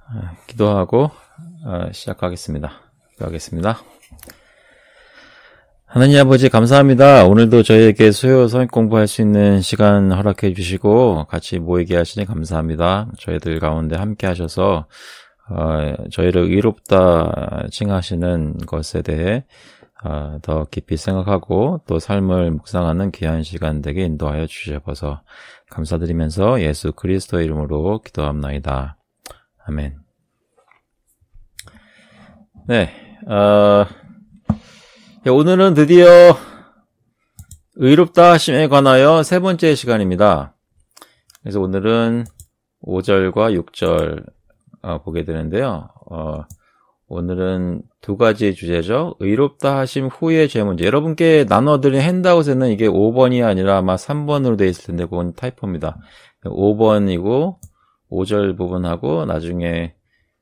기도하고 시작하겠습니다. 기도하겠습니다. 하나님 아버지 감사합니다. 오늘도 저희에게 수요 성경 공부할 수 있는 시간 허락해 주시고 같이 모이게 하시니 감사합니다. 저희들 가운데 함께 하셔서 저희를 의롭다 칭하시는 것에 대해 더 깊이 생각하고 또 삶을 묵상하는 귀한 시간 되게 인도하여 주셔서 감사드리면서 예수 그리스도의 이름으로 기도합나이다. 아멘. 네, 오늘은 드디어 의롭다 하심에 관하여 세 번째 시간입니다. 그래서 오늘은 5절과 6절 보게 되는데요. 오늘은 두 가지 주제죠. 의롭다 하심 후의 죄 문제. 여러분께 나눠드린 핸드아웃에는 이게 5번이 아니라 아마 3번으로 되어 있을 텐데 그건 타이포입니다. 5번이고 5절 부분하고 나중에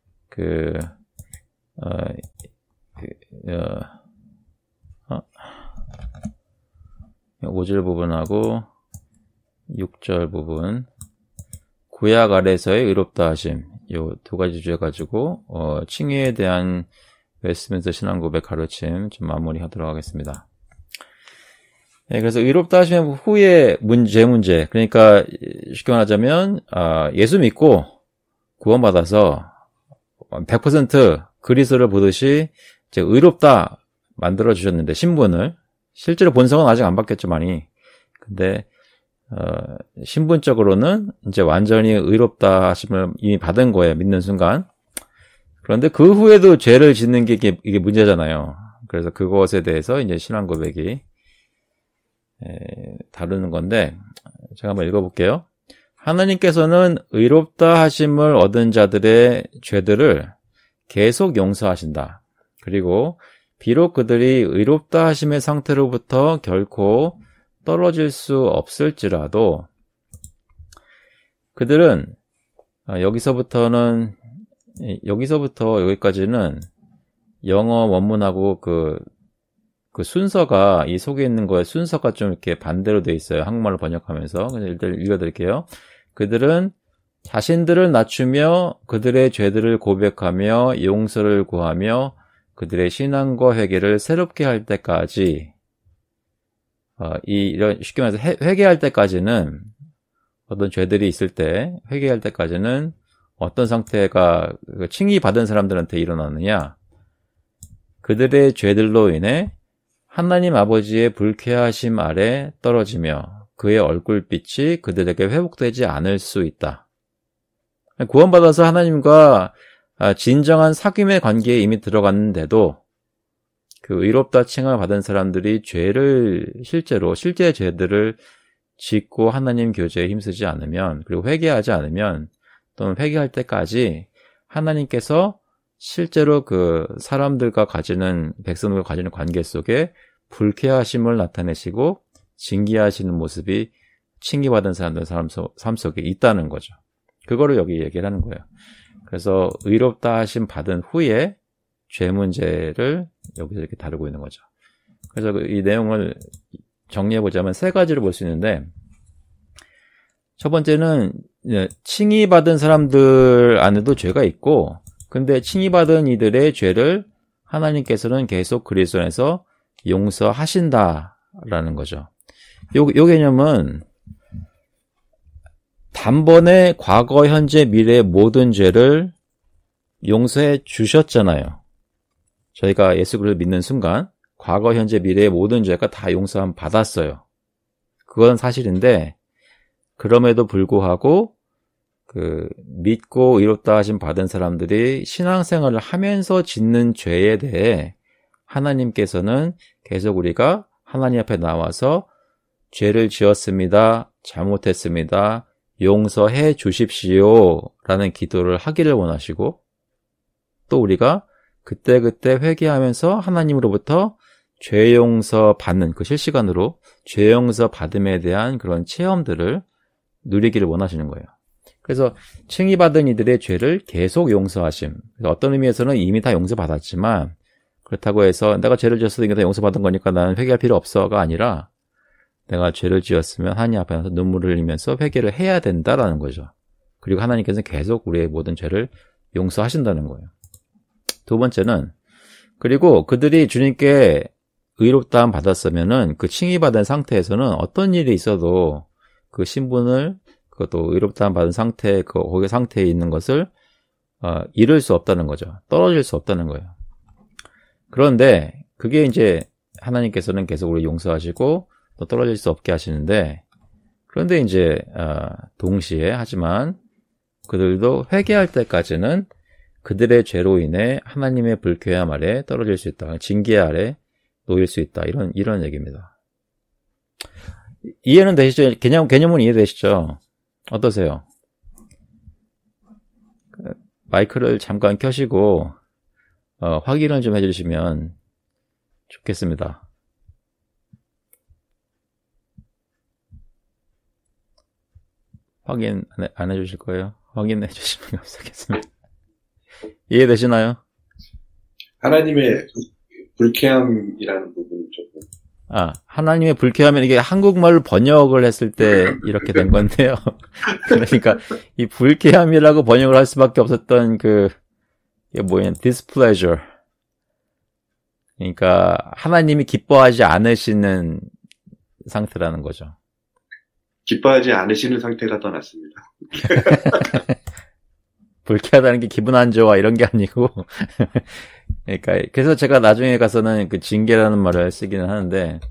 5절 부분하고 6절 부분 구약 아래서의 의롭다 하심 요 두 가지 주제 가지고 칭의에 대한 웨스트민스터 신앙고백 가르침 좀 마무리하도록 하겠습니다. 네, 그래서 의롭다 하심 후의 문제 그러니까 쉽게 말하자면 예수 믿고 구원받아서 100% 그리스도를 보듯이 이제 의롭다 만들어 주셨는데 신분을 실제로 본성은 아직 안 바뀌었지만이 근데 신분적으로는 이제 완전히 의롭다 하심을 이미 받은 거예요. 믿는 순간. 그런데 그 후에도 죄를 짓는 게 이게 문제잖아요. 그래서 그것에 대해서 이제 신앙 고백이 다루는 건데 제가 한번 읽어볼게요. 하나님께서는 의롭다 하심을 얻은 자들의 죄들을 계속 용서하신다. 그리고 비록 그들이 의롭다 하심의 상태로부터 결코 떨어질 수 없을지라도 그들은 여기서부터 여기까지는 영어 원문하고 그 순서가 이 속에 있는 거에 순서가 좀 이렇게 반대로 돼 있어요. 한국말로 번역하면서. 그래서 일단 읽어드릴게요. 그들은 자신들을 낮추며 그들의 죄들을 고백하며 용서를 구하며 그들의 신앙과 회개를 새롭게 할 때까지 이런 쉽게 말해서 회개할 때까지는 어떤 죄들이 있을 때 회개할 때까지는 어떤 상태가 칭의받은 사람들한테 일어나느냐 그들의 죄들로 인해 하나님 아버지의 불쾌하심 아래 떨어지며 그의 얼굴빛이 그들에게 회복되지 않을 수 있다. 구원받아서 하나님과 진정한 사귐의 관계에 이미 들어갔는데도 그 의롭다 칭함을 받은 사람들이 실제 죄들을 짓고 하나님 교제에 힘쓰지 않으면 그리고 회개하지 않으면 또는 회개할 때까지 하나님께서 실제로 그 사람들과 백성들과 가지는 관계 속에 불쾌하심을 나타내시고 징계하시는 모습이 칭의받은 사람들 삶 속에 있다는 거죠. 그거를 여기 얘기를 하는 거예요. 그래서 의롭다 하심 받은 후에 죄 문제를 여기서 이렇게 다루고 있는 거죠. 그래서 이 내용을 정리해보자면 세 가지로 볼 수 있는데 첫 번째는 칭의받은 사람들 안에도 죄가 있고 근데 칭의받은 이들의 죄를 하나님께서는 계속 그리스도 안에서 용서하신다라는 거죠. 요 개념은 단번에 과거, 현재, 미래의 모든 죄를 용서해 주셨잖아요. 저희가 예수 그리스도를 믿는 순간 과거, 현재, 미래의 모든 죄가 다 용서함 받았어요. 그건 사실인데 그럼에도 불구하고 믿고 의롭다 하심 받은 사람들이 신앙생활을 하면서 짓는 죄에 대해 하나님께서는 계속 우리가 하나님 앞에 나와서 죄를 지었습니다. 잘못했습니다. 용서해 주십시오. 라는 기도를 하기를 원하시고 또 우리가 그때그때 회개하면서 하나님으로부터 죄 용서 받는 그 실시간으로 죄 용서 받음에 대한 그런 체험들을 누리기를 원하시는 거예요. 그래서 칭의받은 이들의 죄를 계속 용서하심. 어떤 의미에서는 이미 다 용서받았지만 그렇다고 해서 내가 죄를 지었으니까 다 용서받은 거니까 나는 회개할 필요 없어가 아니라 내가 죄를 지었으면 하나님 앞에 서 눈물을 흘리면서 회개를 해야 된다라는 거죠. 그리고 하나님께서는 계속 우리의 모든 죄를 용서하신다는 거예요. 두 번째는, 그리고 그들이 주님께 의롭다함 받았으면은 그 칭의받은 상태에서는 어떤 일이 있어도 그 신분을, 그것도 의롭다함 받은 상태, 거기 상태에 있는 것을 잃을 수 없다는 거죠. 떨어질 수 없다는 거예요. 그런데 그게 이제 하나님께서는 계속 우리 용서하시고 또 떨어질 수 없게 하시는데, 그런데 이제 동시에 하지만 그들도 회개할 때까지는 그들의 죄로 인해 하나님의 불쾌함 아래 떨어질 수 있다. 징계 아래 놓일 수 있다. 이런 얘기입니다. 이해는 되시죠? 개념은 이해되시죠? 어떠세요? 마이크를 잠깐 켜시고 확인을 좀 해주시면 좋겠습니다. 확인 안 해주실 거예요? 확인해 주시면 감사하겠습니다. 이해되시나요? 하나님의 불쾌함이라는 부분이 조금. 하나님의 불쾌함은 이게 한국말로 번역을 했을 때 이렇게 된 건데요. 그러니까 이 불쾌함이라고 번역을 할 수밖에 없었던 이게 뭐예요? displeasure. 그러니까 하나님이 기뻐하지 않으시는 상태라는 거죠. 기뻐하지 않으시는 상태가 더 낫습니다. 불쾌하다는 게 기분 안 좋아 이런 게 아니고 그러니까 그래서 제가 나중에 가서는 그 징계라는 말을 쓰기는 하는데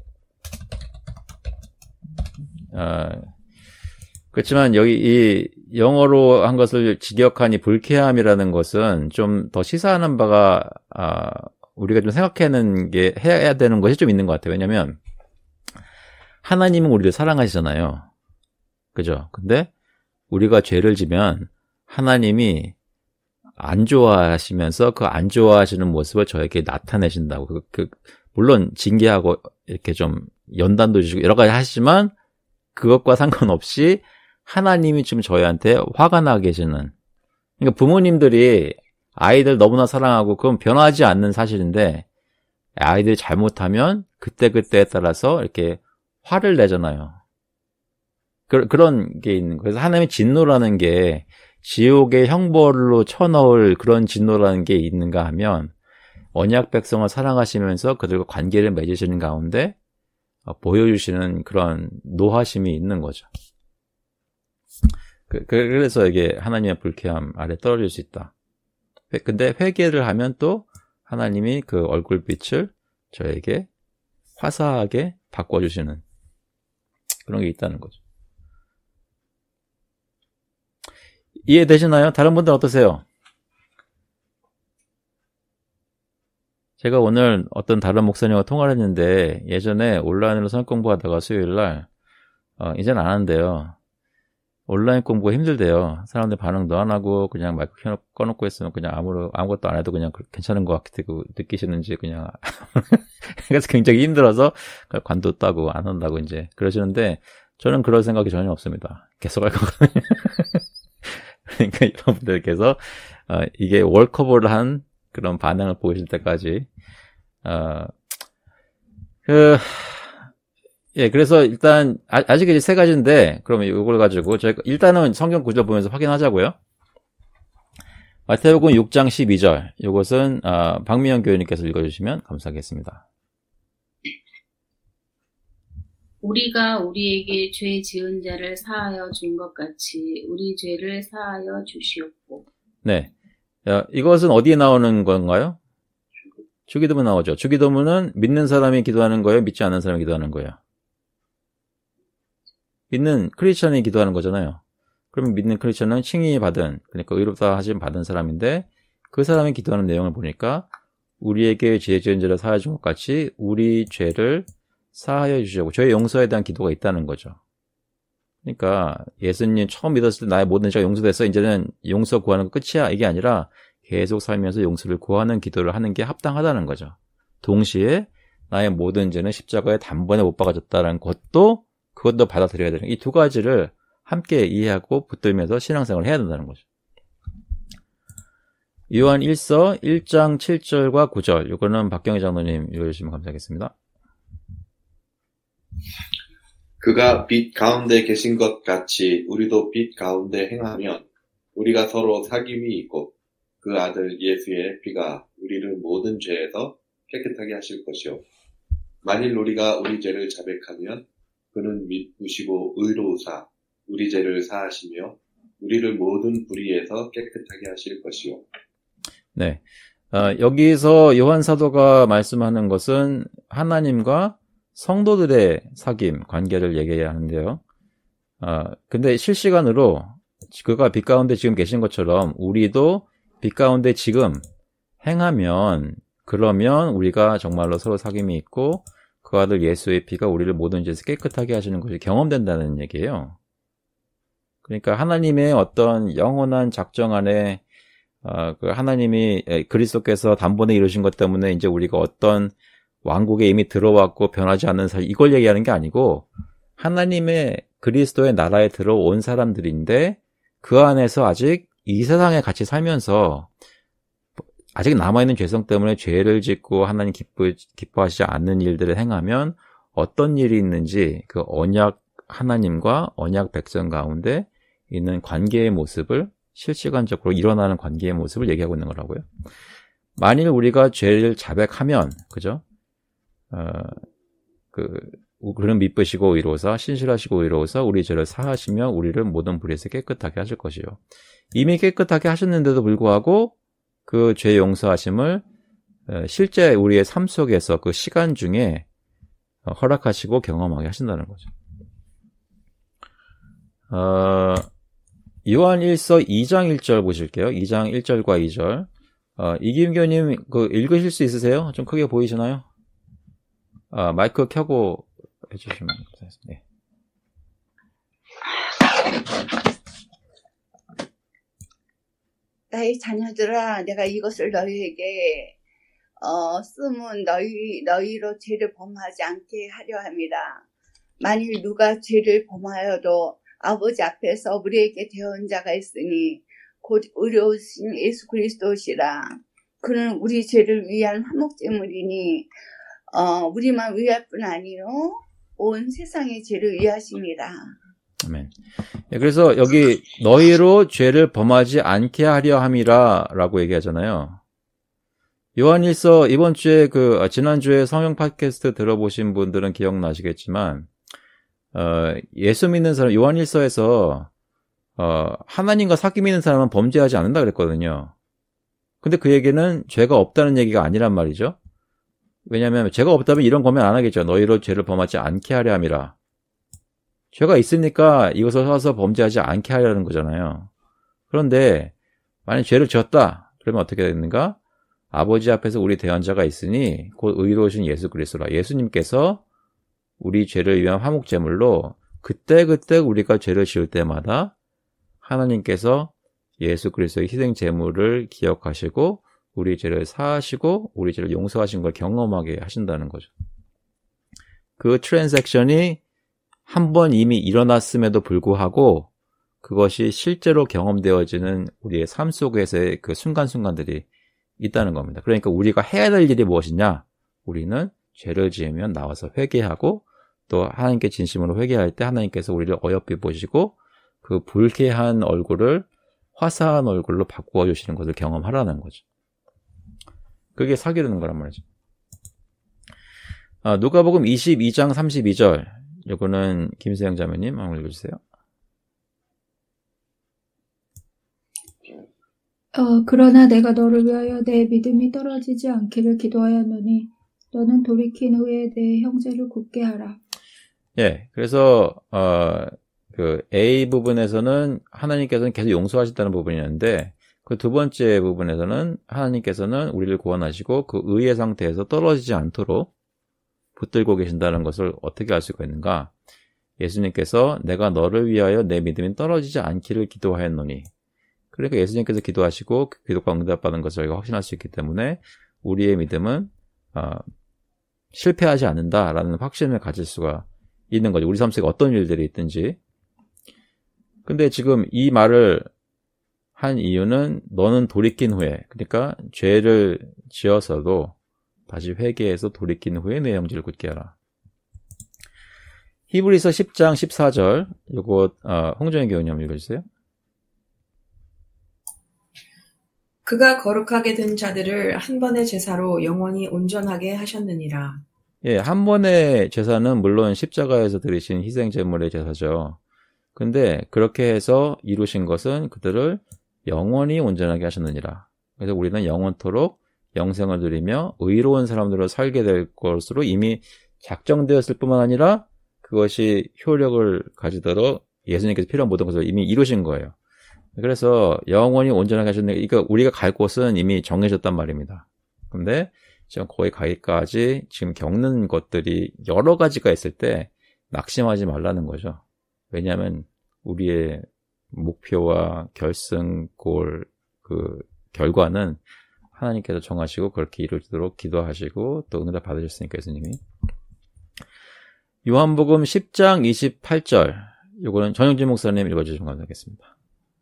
그렇지만 여기 이 영어로 한 것을 직역한 이 불쾌함이라는 것은 좀 더 시사하는 바가 우리가 좀 생각하는 게 해야 되는 것이 좀 있는 것 같아요. 왜냐하면 하나님은 우리를 사랑하시잖아요. 그죠? 근데 우리가 죄를 지면 하나님이 안 좋아하시면서 그 안 좋아하시는 모습을 저에게 나타내신다고. 물론 징계하고 이렇게 좀 연단도 주시고 여러 가지 하시지만 그것과 상관없이 하나님이 지금 저희한테 화가 나 계시는. 그러니까 부모님들이 아이들 너무나 사랑하고 그건 변하지 않는 사실인데 아이들이 잘못하면 그때그때에 따라서 이렇게 화를 내잖아요. 그런 게 있는 거예요. 그래서 하나님의 진노라는 게 지옥의 형벌로 쳐넣을 그런 진노라는 게 있는가 하면 언약 백성을 사랑하시면서 그들과 관계를 맺으시는 가운데 보여주시는 그런 노하심이 있는 거죠. 그래서 이게 하나님의 불쾌함 아래 떨어질 수 있다. 근데 회개를 하면 또 하나님이 그 얼굴빛을 저에게 화사하게 바꿔주시는 그런 게 있다는 거죠. 이해되시나요? 다른 분들은 어떠세요? 제가 오늘 어떤 다른 목사님과 통화를 했는데 예전에 온라인으로 성경 공부하다가 수요일날 이제는 안 한대요. 온라인 공부가 힘들대요. 사람들 반응도 안 하고 그냥 마이크 꺼놓고 있으면 그냥 아무것도 안 해도 그냥 괜찮은 것 같고 느끼시는지 그냥 그래서 굉장히 힘들어서 관도 따고 안 한다고 이제 그러시는데 저는 그럴 생각이 전혀 없습니다. 계속 할 거거든요. 그러니까 여러분들께서 이게 워커블한 그런 반응을 보이실 때까지 그래서 일단 아직 이제 세 가지인데 그러면 이걸 가지고 저희가 일단은 성경 구절 보면서 확인하자고요. 마태복음 6장 12절 이것은 박미영 교수님께서 읽어주시면 감사하겠습니다. 우리가 우리에게 죄 지은 자를 사하여 준 것 같이 우리 죄를 사하여 주시옵고. 네, 이것은 어디에 나오는 건가요? 주기도문 나오죠. 주기도문은 믿는 사람이 기도하는 거예요? 믿지 않는 사람이 기도하는 거예요? 믿는 크리스천이 기도하는 거잖아요. 그러면 믿는 크리스천은 칭의 받은, 그러니까 의롭다 하심 받은 사람인데 그 사람이 기도하는 내용을 보니까 우리에게 죄 지은 자를 사하여 준 것 같이 우리 죄를 사하여 주시고 죄의 용서에 대한 기도가 있다는 거죠. 그러니까 예수님 처음 믿었을 때 나의 모든 죄가 용서됐어. 이제는 용서 구하는 거 끝이야. 이게 아니라 계속 살면서 용서를 구하는 기도를 하는 게 합당하다는 거죠. 동시에 나의 모든 죄는 십자가에 단번에 못 박아졌다는 것도 그것도 받아들여야 되는 이 두 가지를 함께 이해하고 붙들면서 신앙생활을 해야 된다는 거죠. 요한 1서 1장 7절과 9절 이거는 박경희 장로님 읽어주시면 감사하겠습니다. 그가 빛 가운데 계신 것 같이 우리도 빛 가운데 행하면 우리가 서로 사귐이 있고 그 아들 예수의 피가 우리를 모든 죄에서 깨끗하게 하실 것이요. 만일 우리가 우리 죄를 자백하면 그는 믿으시고 의로우사 우리 죄를 사하시며 우리를 모든 불의에서 깨끗하게 하실 것이요. 네. 여기서 요한 사도가 말씀하는 것은 하나님과 성도들의 사귐, 관계를 얘기해야 하는데요. 근데 실시간으로 그가 빛 가운데 지금 계신 것처럼 우리도 빛 가운데 지금 행하면 그러면 우리가 정말로 서로 사귐이 있고 그 아들 예수의 피가 우리를 모든 죄에서 깨끗하게 하시는 것이 경험된다는 얘기예요. 그러니까 하나님의 어떤 영원한 작정 안에 그 하나님이 그리스도께서 단번에 이루신 것 때문에 이제 우리가 어떤 왕국에 이미 들어왔고 변하지 않는 사람 이걸 얘기하는 게 아니고 하나님의 그리스도의 나라에 들어온 사람들인데 그 안에서 아직 이 세상에 같이 살면서 아직 남아있는 죄성 때문에 죄를 짓고 하나님 기뻐하시지 않는 일들을 행하면 어떤 일이 있는지 그 언약 하나님과 언약 백성 가운데 있는 관계의 모습을 실시간적으로 일어나는 관계의 모습을 얘기하고 있는 거라고요. 만일 우리가 죄를 자백하면, 그죠? 그는 미쁘시고 의로우사, 신실하시고 의로우사, 우리 죄를 사하시며 우리를 모든 불의에서 깨끗하게 하실 것이요. 이미 깨끗하게 하셨는데도 불구하고 그 죄 용서하심을 실제 우리의 삶 속에서 그 시간 중에 허락하시고 경험하게 하신다는 거죠. 요한 1서 2장 1절 보실게요. 2장 1절과 2절. 이김교님, 읽으실 수 있으세요? 좀 크게 보이시나요? 마이크 켜고 해주시면 감사하겠습니다. 네. 나의 자녀들아, 내가 이것을 너희에게 쓰면 너희로 죄를 범하지 않게 하려 합니다. 만일 누가 죄를 범하여도 아버지 앞에서 우리에게 대언 자가 있으니 곧 의로우신 예수 그리스도시라. 그는 우리 죄를 위한 화목제물이니 우리만 위할 뿐 아니요 온 세상의 죄를 위하십니다. 아멘. 네, 그래서 여기 너희로 죄를 범하지 않게 하려 함이라 라고 얘기하잖아요. 요한일서 이번 주에 지난주에 성경 팟캐스트 들어보신 분들은 기억나시겠지만 예수 믿는 사람 요한일서에서 하나님과 사귐 있는 사람은 범죄하지 않는다 그랬거든요. 근데 그 얘기는 죄가 없다는 얘기가 아니란 말이죠. 왜냐하면 죄가 없다면 이런 고민 안 하겠죠. 너희로 죄를 범하지 않게 하려 함이라. 죄가 있으니까 이것을 사서 범죄하지 않게 하려는 거잖아요. 그런데 만약 죄를 지었다 그러면 어떻게 되는가? 아버지 앞에서 우리 대언자가 있으니 곧 의로우신 예수 그리스도라. 예수님께서 우리 죄를 위한 화목제물로 그때 우리가 죄를 지을 때마다 하나님께서 예수 그리스도의 희생 제물을 기억하시고 우리 죄를 사하시고 우리 죄를 용서하신 걸 경험하게 하신다는 거죠. 그 트랜잭션이 한 번 이미 일어났음에도 불구하고 그것이 실제로 경험되어지는 우리의 삶 속에서의 그 순간순간들이 있다는 겁니다. 그러니까 우리가 해야 될 일이 무엇이냐? 우리는 죄를 지으면 나와서 회개하고 또 하나님께 진심으로 회개할 때 하나님께서 우리를 어여삐 보시고 그 불쾌한 얼굴을 화사한 얼굴로 바꾸어 주시는 것을 경험하라는 거죠. 그게 사귀는 거란 말이죠. 누가복음 22장 32절. 이거는 김세영 자매님 한번 읽어주세요. 그러나 내가 너를 위하여 내 믿음이 떨어지지 않기를 기도하였노니 너는 돌이킨 후에 내 형제를 굳게 하라. 예, 그래서 그 A 부분에서는 하나님께서는 계속 용서하신다는 부분이었는데 그 두 번째 부분에서는 하나님께서는 우리를 구원하시고 그 의의 상태에서 떨어지지 않도록 붙들고 계신다는 것을 어떻게 알 수가 있는가? 예수님께서 내가 너를 위하여 내 믿음이 떨어지지 않기를 기도하였노니 그러니까 예수님께서 기도하시고 그 기도가 응답받은 것을 저희가 확신할 수 있기 때문에 우리의 믿음은 실패하지 않는다라는 확신을 가질 수가 있는 거죠. 우리 삶 속에 어떤 일들이 있든지. 근데 지금 이 말을 한 이유는 너는 돌이킨 후에 그러니까 죄를 지어서도 다시 회개해서 돌이킨 후에 내 형제를 굳게 하라. 히브리서 10장 14절 요거 홍정희 교수님 읽어주세요. 그가 거룩하게 된 자들을 한 번의 제사로 영원히 온전하게 하셨느니라. 예, 한 번의 제사는 물론 십자가에서 드리신 희생 제물의 제사죠. 근데 그렇게 해서 이루신 것은 그들을 영원히 온전하게 하셨느니라. 그래서 우리는 영원토록 영생을 누리며 의로운 사람들로 살게 될 것으로 이미 작정되었을 뿐만 아니라 그것이 효력을 가지도록 예수님께서 필요한 모든 것을 이미 이루신 거예요. 그래서 영원히 온전하게 하셨는데, 그러니까 우리가 갈 곳은 이미 정해졌단 말입니다. 근데 지금 거기 가기까지 지금 겪는 것들이 여러 가지가 있을 때 낙심하지 말라는 거죠. 왜냐하면 우리의 목표와 결승골 그 결과는 하나님께서 정하시고 그렇게 이루도록 기도하시고 또 응답 받으셨으니까 예수님이. 요한복음 10장 28절, 요거는 전영진 목사님 읽어주시면 감사하겠습니다.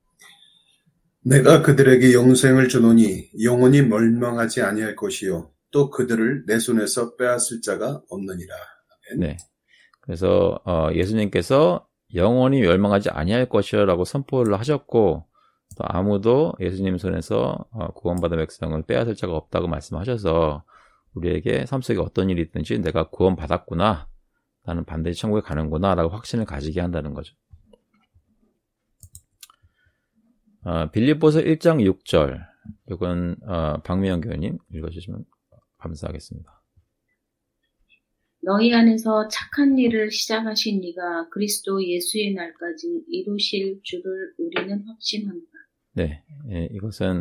내가 그들에게 영생을 주노니 영원히 멸망하지 아니할 것이요 또 그들을 내 손에서 빼앗을 자가 없느니라. 네. 그래서 예수님께서 영원히 멸망하지 아니할 것이라고 선포를 하셨고, 또 아무도 예수님 손에서 구원받은 백성을 빼앗을 자가 없다고 말씀하셔서 우리에게 삶 속에 어떤 일이 있든지 내가 구원받았구나, 나는 반드시 천국에 가는구나 라고 확신을 가지게 한다는 거죠. 빌립보서 1장 6절, 이건 박미영 교수님 읽어주시면 감사하겠습니다. 너희 안에서 착한 일을 시작하신 이가 그리스도 예수의 날까지 이루실 줄을 우리는 확신합니다. 네, 예, 이것은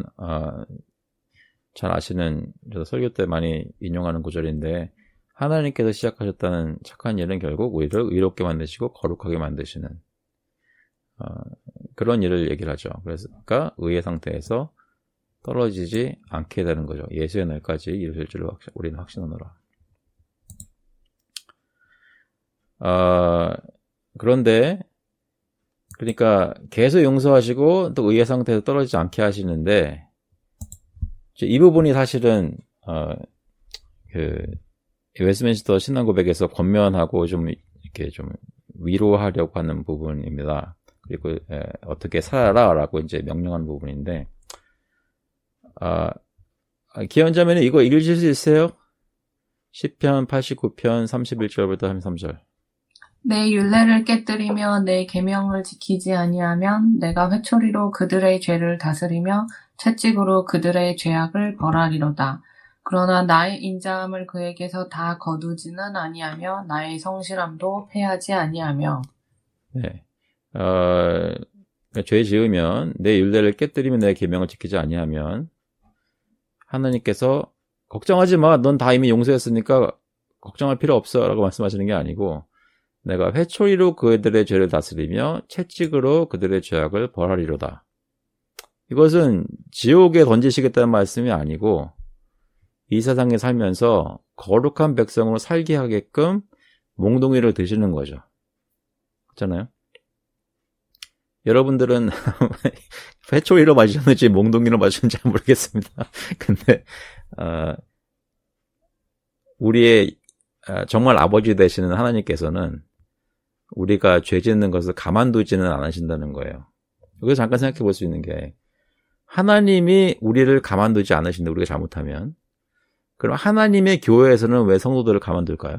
잘 아시는, 저도 설교 때 많이 인용하는 구절인데, 하나님께서 시작하셨다는 착한 일은 결국 우리를 의롭게 만드시고 거룩하게 만드시는 그런 일을 얘기를 하죠. 그러니까 의의 상태에서 떨어지지 않게 되는 거죠. 예수의 날까지 이루실 줄을 우리는 확신하노라. 그런데 그러니까 계속 용서하시고 또 의의 상태에서 떨어지지 않게 하시는데, 이 부분이 사실은 그 웨스트민스터 신앙 고백에서 권면하고 좀 이렇게 좀 위로하려고 하는 부분입니다. 그리고 어떻게 살아라라고 이제 명령하는 부분인데, 기원자매는 이거 읽으실 수 있어요? 시편 89편 31절부터 33절. 내 율례를 깨뜨리며 내 계명을 지키지 아니하면 내가 회초리로 그들의 죄를 다스리며 채찍으로 그들의 죄악을 벌하리로다. 그러나 나의 인자함을 그에게서 다 거두지는 아니하며 나의 성실함도 패하지 아니하며. 네. 죄 지으면 내 율례를 깨뜨리면 내 계명을 지키지 아니하면 하나님께서 걱정하지 마, 넌 다 이미 용서했으니까 걱정할 필요 없어 라고 말씀하시는 게 아니고, 내가 회초리로 그들의 죄를 다스리며 채찍으로 그들의 죄악을 벌하리로다. 이것은 지옥에 던지시겠다는 말씀이 아니고 이 세상에 살면서 거룩한 백성으로 살게 하게끔 몽둥이를 드시는 거죠. 그렇잖아요? 여러분들은 회초리로 맞으셨는지 몽둥이로 맞으셨는지 잘 모르겠습니다. 근데 우리의 정말 아버지 되시는 하나님께서는 우리가 죄 짓는 것을 가만두지는 않으신다는 거예요. 여기서 잠깐 생각해 볼 수 있는 게, 하나님이 우리를 가만두지 않으신데 우리가 잘못하면, 그럼 하나님의 교회에서는 왜 성도들을 가만둘까요?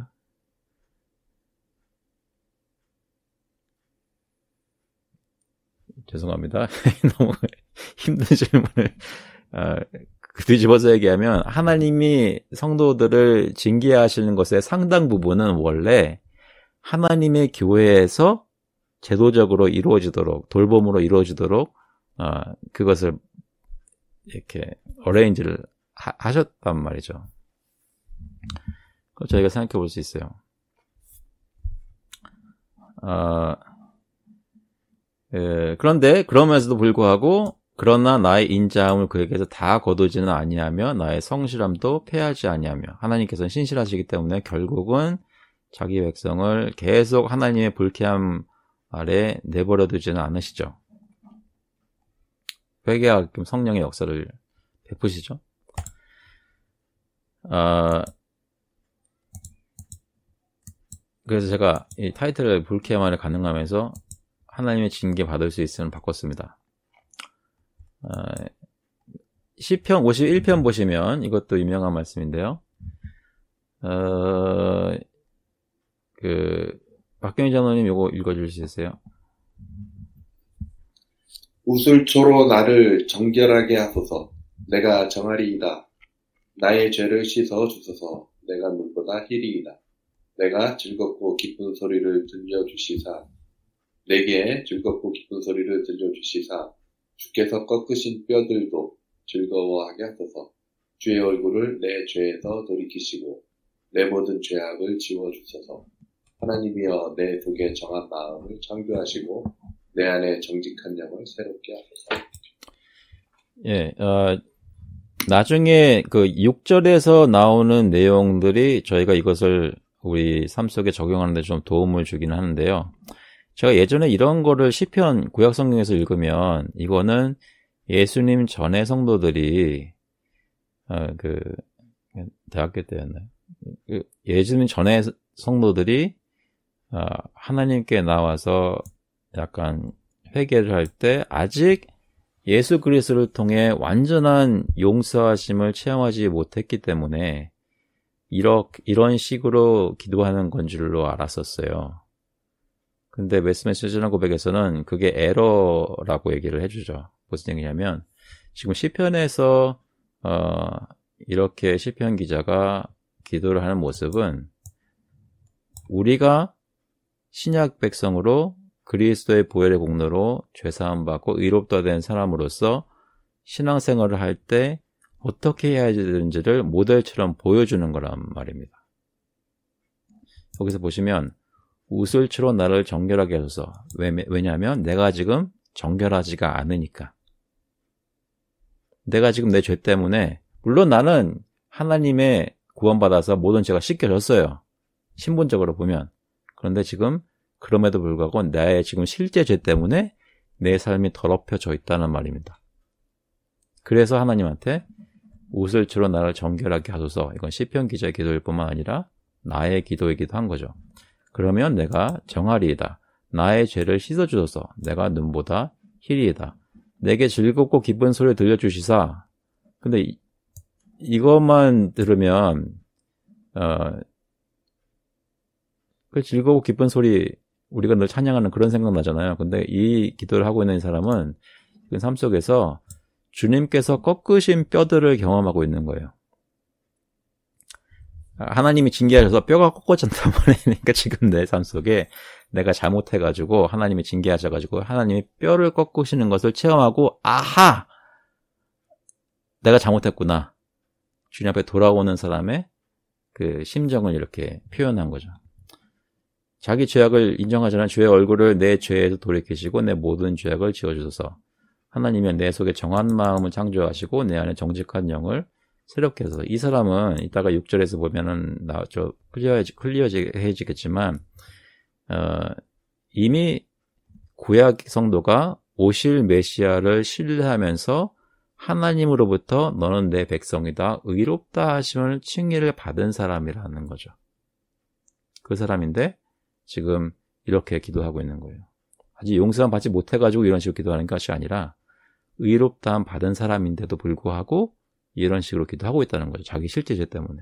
죄송합니다. 너무 힘든 질문을 뒤집어서 얘기하면, 하나님이 성도들을 징계하시는 것의 상당 부분은 원래 하나님의 교회에서 제도적으로 이루어지도록, 돌봄으로 이루어지도록 그것을 이렇게 어레인지를 하셨단 말이죠. 그럼 저희가 생각해 볼 수 있어요. 그런데 그러면서도 불구하고, 그러나 나의 인자함을 그에게서 다 거두지는 아니하며 나의 성실함도 패하지 아니하며, 하나님께서는 신실하시기 때문에 결국은 자기 백성을 계속 하나님의 불쾌함 아래 내버려 두지는 않으시죠. 회개하게끔 성령의 역사를 베푸시죠. 그래서 제가 이 타이틀을 불쾌함 아래 가능하면서 하나님의 징계 받을 수 있음을 바꿨습니다. 시편 51편 보시면 이것도 유명한 말씀인데요. 박경희 장로님 이거 읽어줄 수 있으세요? 우슬초로 나를 정결하게 하소서. 내가 정하리이다. 나의 죄를 씻어 주소서. 내가 눈보다 희리이다. 내가 즐겁고 기쁜 소리를 들려주시사. 내게 즐겁고 기쁜 소리를 들려주시사. 주께서 꺾으신 뼈들도 즐거워하게 하소서. 주의 얼굴을 내 죄에서 돌이키시고 내 모든 죄악을 지워주소서. 하나님이여 내 속에 정한 마음을 창조하시고 내 안에 정직한 영을 새롭게 하소서. 예, 나중에 그 6절에서 나오는 내용들이 저희가 이것을 우리 삶 속에 적용하는 데 좀 도움을 주긴 하는데요. 제가 예전에 이런 거를 시편 구약 성경에서 읽으면 이거는 예수님 전의 성도들이 대학교 때였나요? 예수님 전의 성도들이 하나님께 나와서 약간 회개를 할 때 아직 예수 그리스도를 통해 완전한 용서하심을 체험하지 못했기 때문에 이런 식으로 기도하는 건 줄로 알았었어요. 근데 웨스트민스터 신앙 고백에서는 그게 에러라고 얘기를 해주죠. 무슨 얘기냐면 지금 시편에서 이렇게 시편 기자가 기도를 하는 모습은 우리가 신약 백성으로 그리스도의 보혈의 공로로 죄사함 받고 의롭다 된 사람으로서 신앙생활을 할 때 어떻게 해야 되는지를 모델처럼 보여주는 거란 말입니다. 여기서 보시면 우슬초로 나를 정결하게 하소서. 왜냐하면 내가 지금 정결하지가 않으니까. 내가 지금 내 죄 때문에 물론 나는 하나님의 구원받아서 모든 죄가 씻겨졌어요. 신분적으로 보면. 그런데 지금 그럼에도 불구하고 나의 지금 실제 죄 때문에 내 삶이 더럽혀져 있다는 말입니다. 그래서 하나님한테 우슬초로 나를 정결하게 하소서. 이건 시편 기자의 기도일 뿐만 아니라 나의 기도이기도 한 거죠. 그러면 내가 정하리이다. 나의 죄를 씻어주소서. 내가 눈보다 희리이다. 내게 즐겁고 기쁜 소리를 들려주시사. 근데 이것만 들으면 그 즐거고 기쁜 소리 우리가 늘 찬양하는 그런 생각 나잖아요. 근데 이 기도를 하고 있는 사람은 삶 속에서 주님께서 꺾으신 뼈들을 경험하고 있는 거예요. 하나님이 징계하셔서 뼈가 꺾어졌단 말이니까 지금 내 삶 속에 내가 잘못해가지고 하나님이 징계하셔가지고 하나님이 뼈를 꺾으시는 것을 체험하고 아하! 내가 잘못했구나. 주님 앞에 돌아오는 사람의 그 심정을 이렇게 표현한 거죠. 자기 죄악을 인정하자는 주의 얼굴을 내 죄에서 돌이키시고 내 모든 죄악을 지워주소서. 하나님이 내 속에 정한 마음을 창조하시고 내 안에 정직한 영을 새롭게 해서. 이 사람은 이따가 6절에서 보면은 클리어해지겠지만 이미 구약 성도가 오실 메시아를 신뢰하면서 하나님으로부터 너는 내 백성이다, 의롭다 하심을 칭의를 받은 사람이라는 거죠. 그 사람인데 지금 이렇게 기도하고 있는 거예요. 아직 용서함 받지 못해가지고 이런 식으로 기도하는 것이 아니라 의롭다함 받은 사람인데도 불구하고 이런 식으로 기도하고 있다는 거죠. 자기 실제 죄 때문에.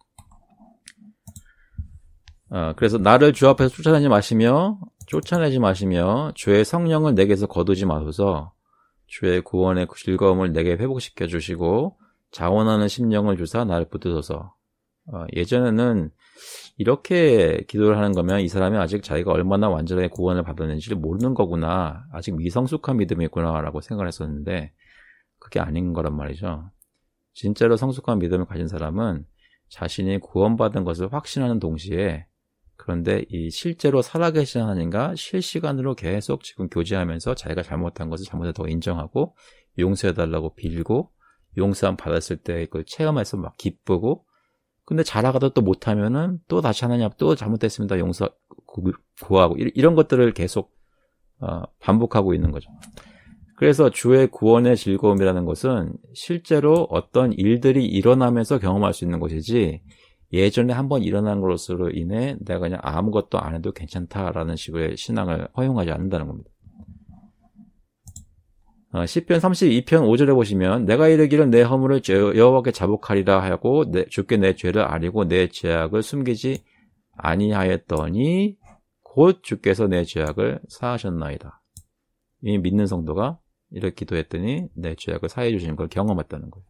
그래서 나를 주 앞에서 쫓아내지 마시며 주의 성령을 내게서 거두지 마소서. 주의 구원의 즐거움을 내게 회복시켜 주시고 자원하는 심령을 주사 나를 붙드소서. 예전에는 이렇게 기도를 하는 거면 이 사람이 아직 자기가 얼마나 완전하게 구원을 받았는지를 모르는 거구나. 아직 미성숙한 믿음이 있구나라고 생각을 했었는데 그게 아닌 거란 말이죠. 진짜로 성숙한 믿음을 가진 사람은 자신이 구원받은 것을 확신하는 동시에 그런데 이 실제로 살아계신 하나님과 실시간으로 계속 지금 교제하면서 자기가 잘못한 것을 잘못했다고 인정하고 용서해달라고 빌고 용서함 받았을 때 그걸 체험해서 막 기쁘고 근데 잘하다가 또 못하면은 또 다시 하나님 앞에 또 잘못됐습니다. 용서 구하고 이런 것들을 계속 반복하고 있는 거죠. 그래서 주의 구원의 즐거움이라는 것은 실제로 어떤 일들이 일어나면서 경험할 수 있는 것이지 예전에 한번 일어난 것으로 인해 내가 그냥 아무것도 안 해도 괜찮다라는 식의 신앙을 허용하지 않는다는 겁니다. 시편 32편 5절에 보시면 내가 이르기를 내 허물을 여호와께 자복하리라 하고 주께 내 죄를 아리고 내 죄악을 숨기지 아니하였더니 곧 주께서 내 죄악을 사하셨나이다. 이 믿는 성도가 이렇게 기도했더니 내 죄악을 사해 주시는 걸 경험했다는 거예요.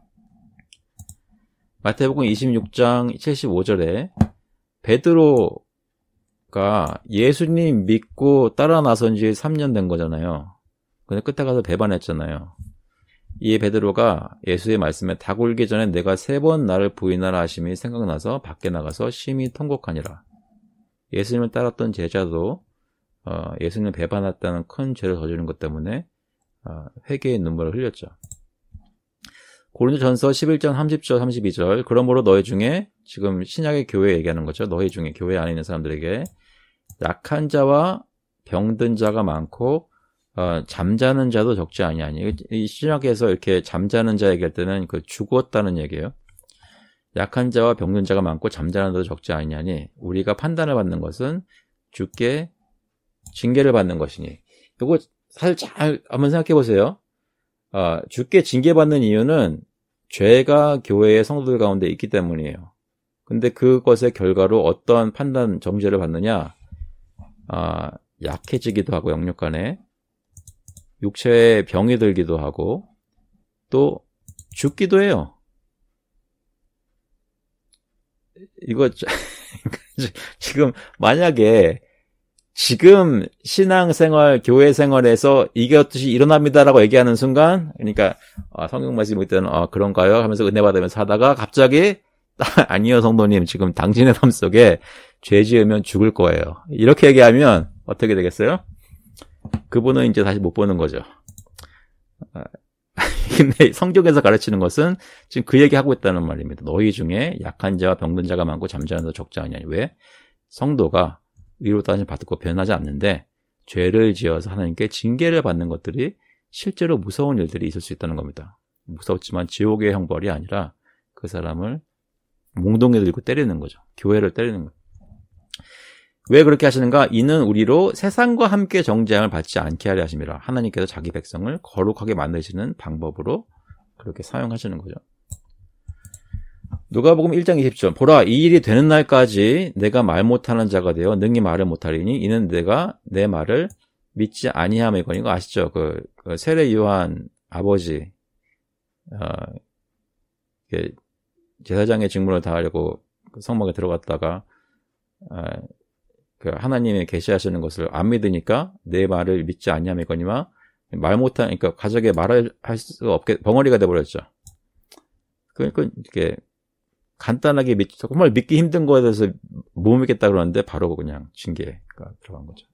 마태복음 26장 75절에 베드로가 예수님 믿고 따라 나선 지 3년 된 거잖아요. 근데 끝에 가서 배반했잖아요. 이 베드로가 예수의 말씀에 닭 울기 전에 내가 3번 나를 부인하라 하심이 생각나서 밖에 나가서 심히 통곡하니라. 예수님을 따랐던 제자도 예수님을 배반했다는 큰 죄를 저지른 것 때문에 회개의 눈물을 흘렸죠. 고린도전서 11장 30절 32절 그러므로 너희 중에 지금 신약의 교회 얘기하는 거죠. 너희 중에 교회 안에 있는 사람들에게 약한 자와 병든 자가 많고 잠자는 자도 적지 아니하니. 이 신약에서 이렇게 잠자는 자 얘기할 때는 그 죽었다는 얘기예요. 약한 자와 병든 자가 많고 잠자는 자도 적지 아니하니 우리가 판단을 받는 것은 주께 징계를 받는 것이니. 이거 사실 잘 한번 생각해 보세요. 주께 징계받는 이유는 죄가 교회의 성도들 가운데 있기 때문이에요. 근데 그것의 결과로 어떠한 판단 정죄를 받느냐? 약해지기도 하고 영육간에 육체에 병이 들기도 하고 또 죽기도 해요. 이거 지금 만약에 지금 신앙생활, 교회 생활에서 이것이 일어납니다라고 얘기하는 순간, 그러니까 성경 말씀이 볼 때는 그런가요? 하면서 은혜 받으면서 하다가 갑자기 아니요 성도님 지금 당신의 삶 속에 죄 지으면 죽을 거예요. 이렇게 얘기하면 어떻게 되겠어요? 그분은 이제 다시 못 보는 거죠. 근데 성경에서 가르치는 것은 지금 그 얘기하고 있다는 말입니다. 너희 중에 약한 자와 병든 자가 많고 잠자는 자도 적지 아니하니. 왜? 성도가 의롭다 하심을 받고 변하지 않는데 죄를 지어서 하나님께 징계를 받는 것들이 실제로 무서운 일들이 있을 수 있다는 겁니다. 무섭지만 지옥의 형벌이 아니라 그 사람을 몽둥이 들고 때리는 거죠. 교회를 때리는 거죠. 왜 그렇게 하시는가? 이는 우리로 세상과 함께 정죄함을 받지 않게 하려 하심이라. 하나님께서 자기 백성을 거룩하게 만드시는 방법으로 그렇게 사용하시는 거죠. 누가복음 1장 20절 보라 이 일이 되는 날까지 내가 말 못하는 자가 되어 능히 말을 못하리니 이는 내가 내 말을 믿지 아니함이거니. 이거 아시죠? 그 세례 요한 아버지 제사장의 직무를 다하려고 성막에 들어갔다가 그 하나님이 계시하시는 것을 안 믿으니까 내 말을 믿지 아니함이거니와 말 못하니까 가족에 말을 할 수 없게 벙어리가 돼버렸죠. 그러니까 이렇게 간단하게 정말 믿기 힘든 거에 대해서 못 믿겠다 그러는데 바로 그냥 징계가 들어간 거죠.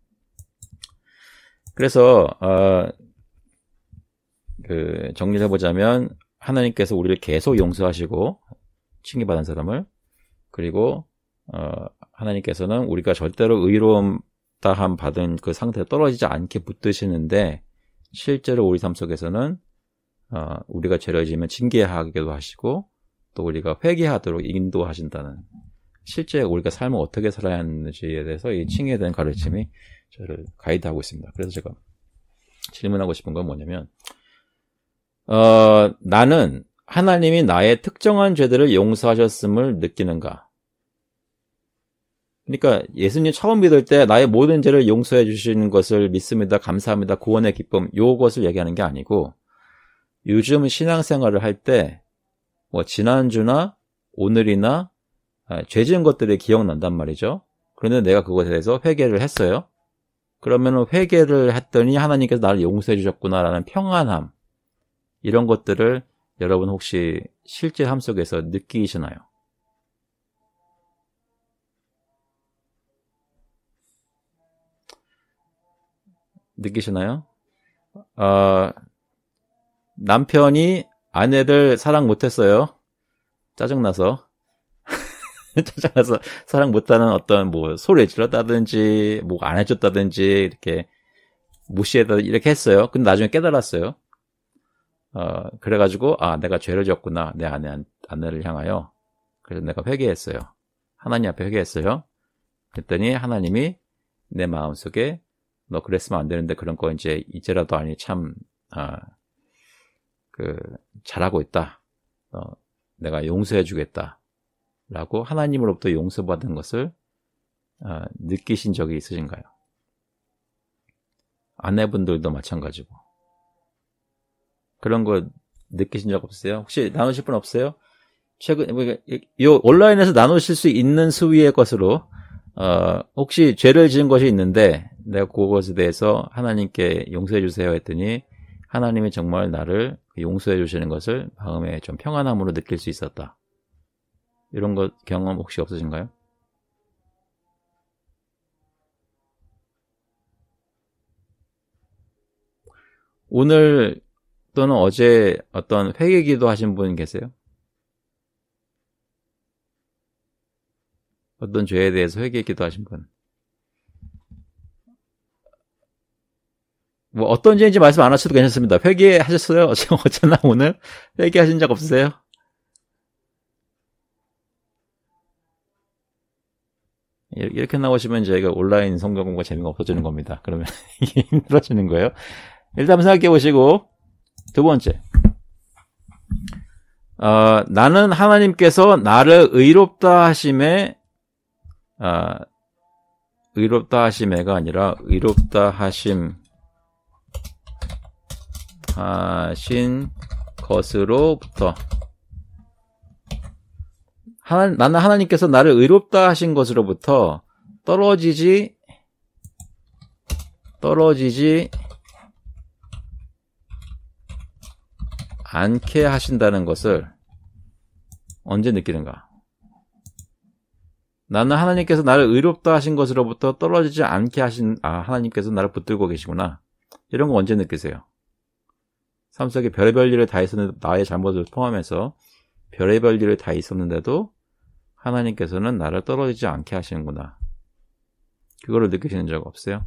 그래서 정리해 보자면 하나님께서 우리를 계속 용서하시고 징계받은 사람을 그리고 하나님께서는 우리가 절대로 의로움 다함 받은 그 상태에 떨어지지 않게 붙드시는데 실제로 우리 삶 속에서는 우리가 죄를 지으면 징계하기도 하시고 또 우리가 회개하도록 인도하신다는 실제 우리가 삶을 어떻게 살아야 하는지에 대해서 이 칭의에 대한 가르침이 저를 가이드하고 있습니다. 그래서 제가 질문하고 싶은 건 뭐냐면 나는 하나님이 나의 특정한 죄들을 용서하셨음을 느끼는가? 그러니까 예수님 처음 믿을 때 나의 모든 죄를 용서해 주시는 것을 믿습니다. 감사합니다. 구원의 기쁨 요것을 얘기하는 게 아니고 요즘 신앙생활을 할 때 뭐 지난주나 오늘이나 죄 지은 것들이 기억난단 말이죠. 그런데 내가 그것에 대해서 회개를 했어요. 그러면 회개를 했더니 하나님께서 나를 용서해 주셨구나라는 평안함 이런 것들을 여러분 혹시 실제 삶 속에서 느끼시나요? 느끼시나요? 남편이 아내를 사랑 못했어요. 짜증나서. 짜증나서 사랑 못하는 어떤 뭐 소리 질렀다든지 뭐 안 해줬다든지 이렇게 무시했다 이렇게 했어요. 근데 나중에 깨달았어요. 그래가지고 내가 죄를 지었구나 내 아내를 향하여. 그래서 내가 회개했어요. 하나님 앞에 회개했어요. 그랬더니 하나님이 내 마음속에 너 그랬으면 안 되는데 그런 거 이제라도 아니 참 잘하고 있다. 내가 용서해 주겠다. 라고 하나님으로부터 용서받은 것을 느끼신 적이 있으신가요? 아내분들도 마찬가지고. 그런 거 느끼신 적 없으세요? 혹시 나누실 분 없어요? 요 온라인에서 나누실 수 있는 수위의 것으로, 혹시 죄를 지은 것이 있는데, 내가 그것에 대해서 하나님께 용서해 주세요 했더니, 하나님이 정말 나를 용서해 주시는 것을 마음에 좀 평안함으로 느낄 수 있었다. 이런 것 경험 혹시 없으신가요? 오늘 또는 어제 어떤 회개기도 하신 분 계세요? 어떤 죄에 대해서 회개기도 하신 분? 뭐 어떤 죄인지 말씀 안 하셔도 괜찮습니다. 회개하셨어요? 어쩌나 오늘? 회개하신 적 없으세요? 이렇게 나오시면 저희가 온라인 성경 공부가 재미가 없어지는 겁니다. 그러면 이게 힘들어지는 거예요. 일단 생각해 보시고, 두 번째. 나는 하나님께서 나를 의롭다 하심에, 의롭다 하심에가 아니라 의롭다 하신 것으로부터, 나는 하나님께서 나를 의롭다 하신 것으로부터 떨어지지 않게 하신다는 것을 언제 느끼는가? 나는 하나님께서 나를 의롭다 하신 것으로부터 떨어지지 않게 하신, 하나님께서 나를 붙들고 계시구나. 이런 거 언제 느끼세요? 삶 속에 별의별 일을 다 있었는데, 나의 잘못을 포함해서 별의별 일을 다 있었는데도 하나님께서는 나를 떨어지지 않게 하시는구나. 그거를 느끼시는 적 없어요?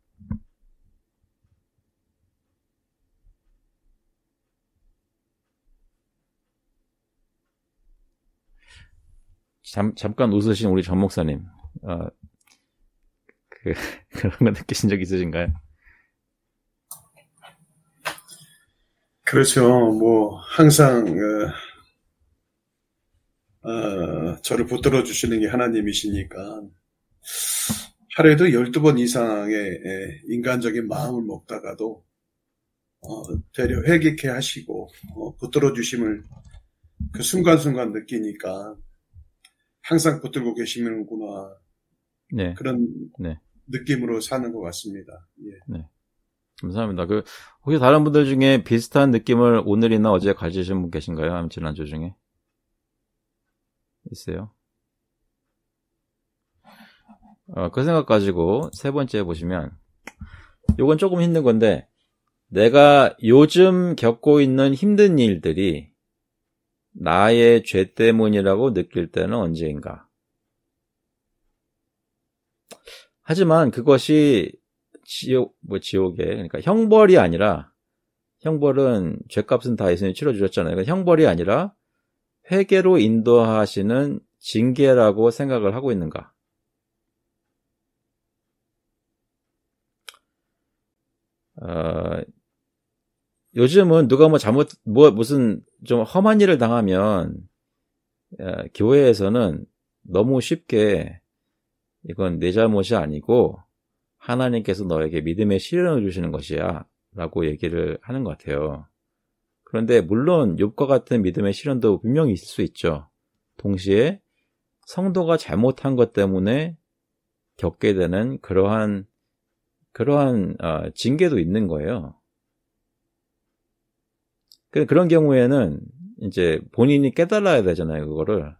잠깐 웃으신 우리 전 목사님, 그런 거 느끼신 적 있으신가요? 그렇죠. 뭐 항상 저를 붙들어 주시는 게 하나님이시니까 하루에도 12번 이상의 인간적인 마음을 먹다가도 되려 회개케 하시고 붙들어 주심을 그 순간순간 느끼니까 항상 붙들고 계시는구나. 네. 그런 네. 느낌으로 사는 것 같습니다. 예. 네. 감사합니다. 혹시 다른 분들 중에 비슷한 느낌을 오늘이나 어제 가지신 분 계신가요? 아니면 지난주 중에? 있어요? 그 생각 가지고 세 번째 보시면, 요건 조금 힘든 건데, 내가 요즘 겪고 있는 힘든 일들이 나의 죄 때문이라고 느낄 때는 언제인가? 하지만 그것이 지옥에, 그러니까 형벌이 아니라, 형벌은 죄값은 다 예수님이 치러주셨잖아요. 그러니까 형벌이 아니라 회개로 인도하시는 징계라고 생각을 하고 있는가? 요즘은 누가 무슨 좀 험한 일을 당하면, 교회에서는 너무 쉽게 이건 내 잘못이 아니고 하나님께서 너에게 믿음의 시련을 주시는 것이야 라고 얘기를 하는 것 같아요. 그런데 물론 욥과 같은 믿음의 시련도 분명히 있을 수 있죠. 동시에 성도가 잘못한 것 때문에 겪게 되는 그러한 징계도 있는 거예요. 그런 경우에는 이제 본인이 깨달아야 되잖아요. 그거를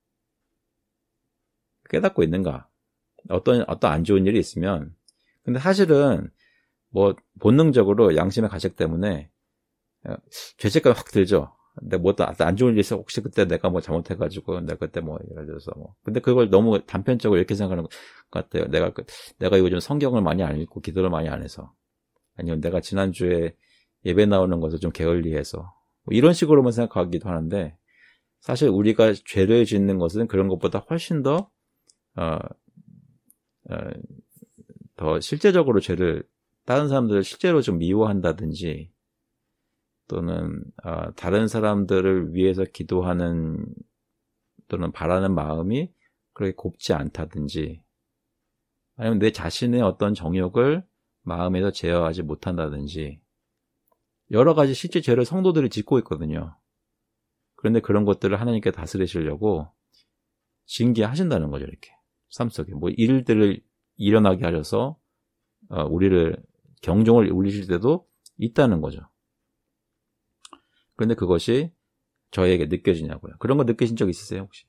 깨닫고 있는가? 어떤 안 좋은 일이 있으면, 근데 사실은 뭐 본능적으로 양심의 가책 때문에 죄책감이 확 들죠. 근데 뭐 안 좋은 일이 있어, 혹시 그때 내가 뭐 잘못해가지고 내가 그때 뭐 예를 들어서 뭐, 근데 그걸 너무 단편적으로 이렇게 생각하는 것 같아요. 내가 요즘 성경을 많이 안 읽고 기도를 많이 안 해서, 아니면 내가 지난주에 예배 나오는 것을 좀 게을리해서, 뭐 이런 식으로만 생각하기도 하는데, 사실 우리가 죄를 짓는 것은 그런 것보다 훨씬 더 실제적으로 다른 사람들을 실제로 좀 미워한다든지, 또는 다른 사람들을 위해서 기도하는 또는 바라는 마음이 그렇게 곱지 않다든지, 아니면 내 자신의 어떤 정욕을 마음에서 제어하지 못한다든지, 여러 가지 실제 죄를 성도들이 짓고 있거든요. 그런데 그런 것들을 하나님께 다스리시려고 징계하신다는 거죠. 이렇게 삶 속에 뭐 일들을 일어나게 하셔서 우리를 경종을 울리실 때도 있다는 거죠. 그런데 그것이 저에게 느껴지냐고요. 그런 거 느끼신 적 있으세요 혹시?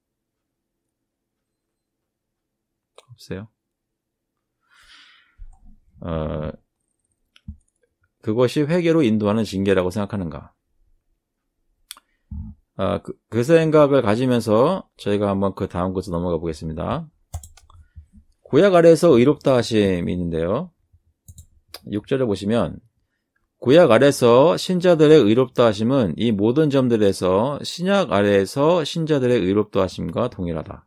없어요? 그것이 회개로 인도하는 징계라고 생각하는가? 그 생각을 가지면서 저희가 한번 그 다음 것으로 넘어가 보겠습니다. 구약 아래에서 의롭다 하심이 있는데요. 6절에 보시면 구약 아래에서 신자들의 의롭다 하심은 이 모든 점들에서 신약 아래에서 신자들의 의롭다 하심과 동일하다.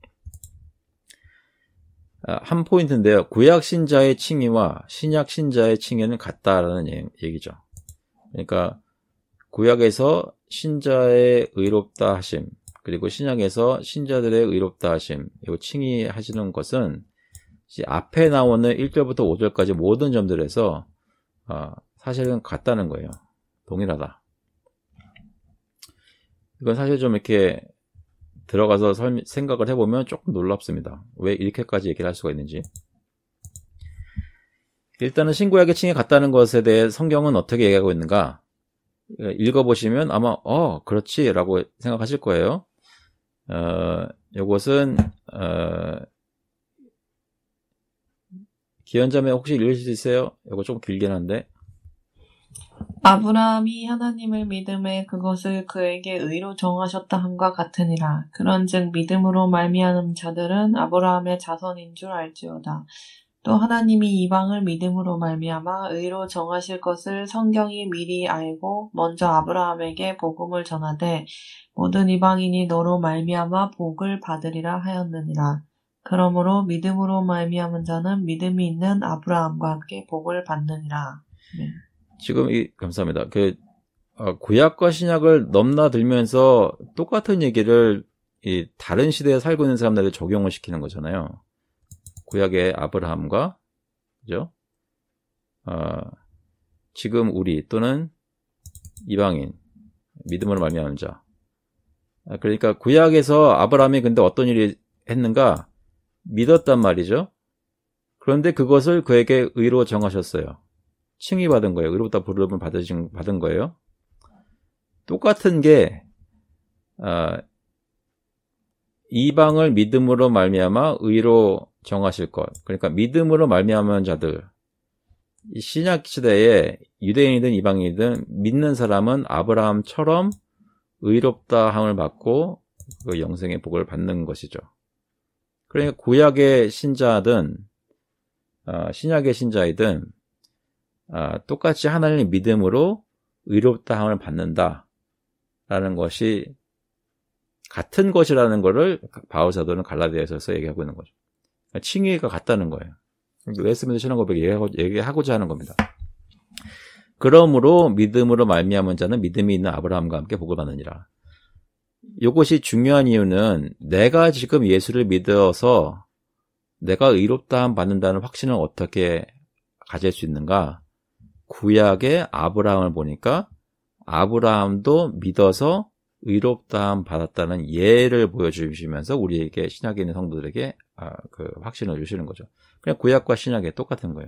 한 포인트인데요. 구약 신자의 칭의와 신약 신자의 칭의는 같다라는 얘기죠. 그러니까 구약에서 신자의 의롭다 하심, 그리고 신약에서 신자들의 의롭다 하심, 이 칭의하시는 것은 앞에 나오는 1절부터 5절까지 모든 점들에서 사실은 같다는 거예요. 동일하다. 이건 사실 좀 이렇게 들어가서 생각을 해보면 조금 놀랍습니다. 왜 이렇게까지 얘기를 할 수가 있는지. 일단은 신구약의 칭의 같다는 것에 대해 성경은 어떻게 얘기하고 있는가? 읽어보시면 아마 그렇지 라고 생각하실 거예요. 이것은 기현자매 혹시 읽으실 수 있어요? 이거 좀 길긴 한데. 아브라함이 하나님을 믿음에 그것을 그에게 의로 정하셨다 함과 같으니라. 그런즉 믿음으로 말미암은 자들은 아브라함의 자손인 줄 알지어다. 또 하나님이 이방을 믿음으로 말미암아 의로 정하실 것을 성경이 미리 알고 먼저 아브라함에게 복음을 전하되 모든 이방인이 너로 말미암아 복을 받으리라 하였느니라. 그러므로 믿음으로 말미암은 자는 믿음이 있는 아브라함과 함께 복을 받느니라. 네. 지금 감사합니다. 구약과 신약을 넘나들면서 똑같은 얘기를 다른 시대에 살고 있는 사람들에게 적용을 시키는 거잖아요. 구약의 아브라함과, 그죠? 지금 우리 또는 이방인, 믿음으로 말미암은 자. 그러니까 구약에서 아브라함이 근데 어떤 일이 했는가? 믿었단 말이죠. 그런데 그것을 그에게 의로 정하셨어요. 칭의받은 거예요. 의롭다 부름을 받은 거예요. 똑같은 게 이방을 믿음으로 말미암아 의로 정하실 것. 그러니까 믿음으로 말미암은 자들. 이 신약 시대에 유대인이든 이방인이든 믿는 사람은 아브라함처럼 의롭다 함을 받고 그 영생의 복을 받는 것이죠. 그러니까 구약의 신자든 신약의 신자이든 똑같이 하나님의 믿음으로 의롭다 함을 받는다라는 것이 같은 것이라는 것을 바울 사도는 갈라디아서에서 얘기하고 있는 거죠. 칭의가 같다는 거예요. 웨스트민스터 신앙고백 얘기하고자 하는 겁니다. 그러므로 믿음으로 말미암은 자는 믿음이 있는 아브라함과 함께 복을 받느니라. 이것이 중요한 이유는 내가 지금 예수를 믿어서 내가 의롭다함 받는다는 확신을 어떻게 가질 수 있는가? 구약의 아브라함을 보니까 아브라함도 믿어서 의롭다함 받았다는 예를 보여주시면서 우리에게 신약에 있는 성도들에게 그 확신을 주시는 거죠. 그냥 구약과 신약이 똑같은 거예요.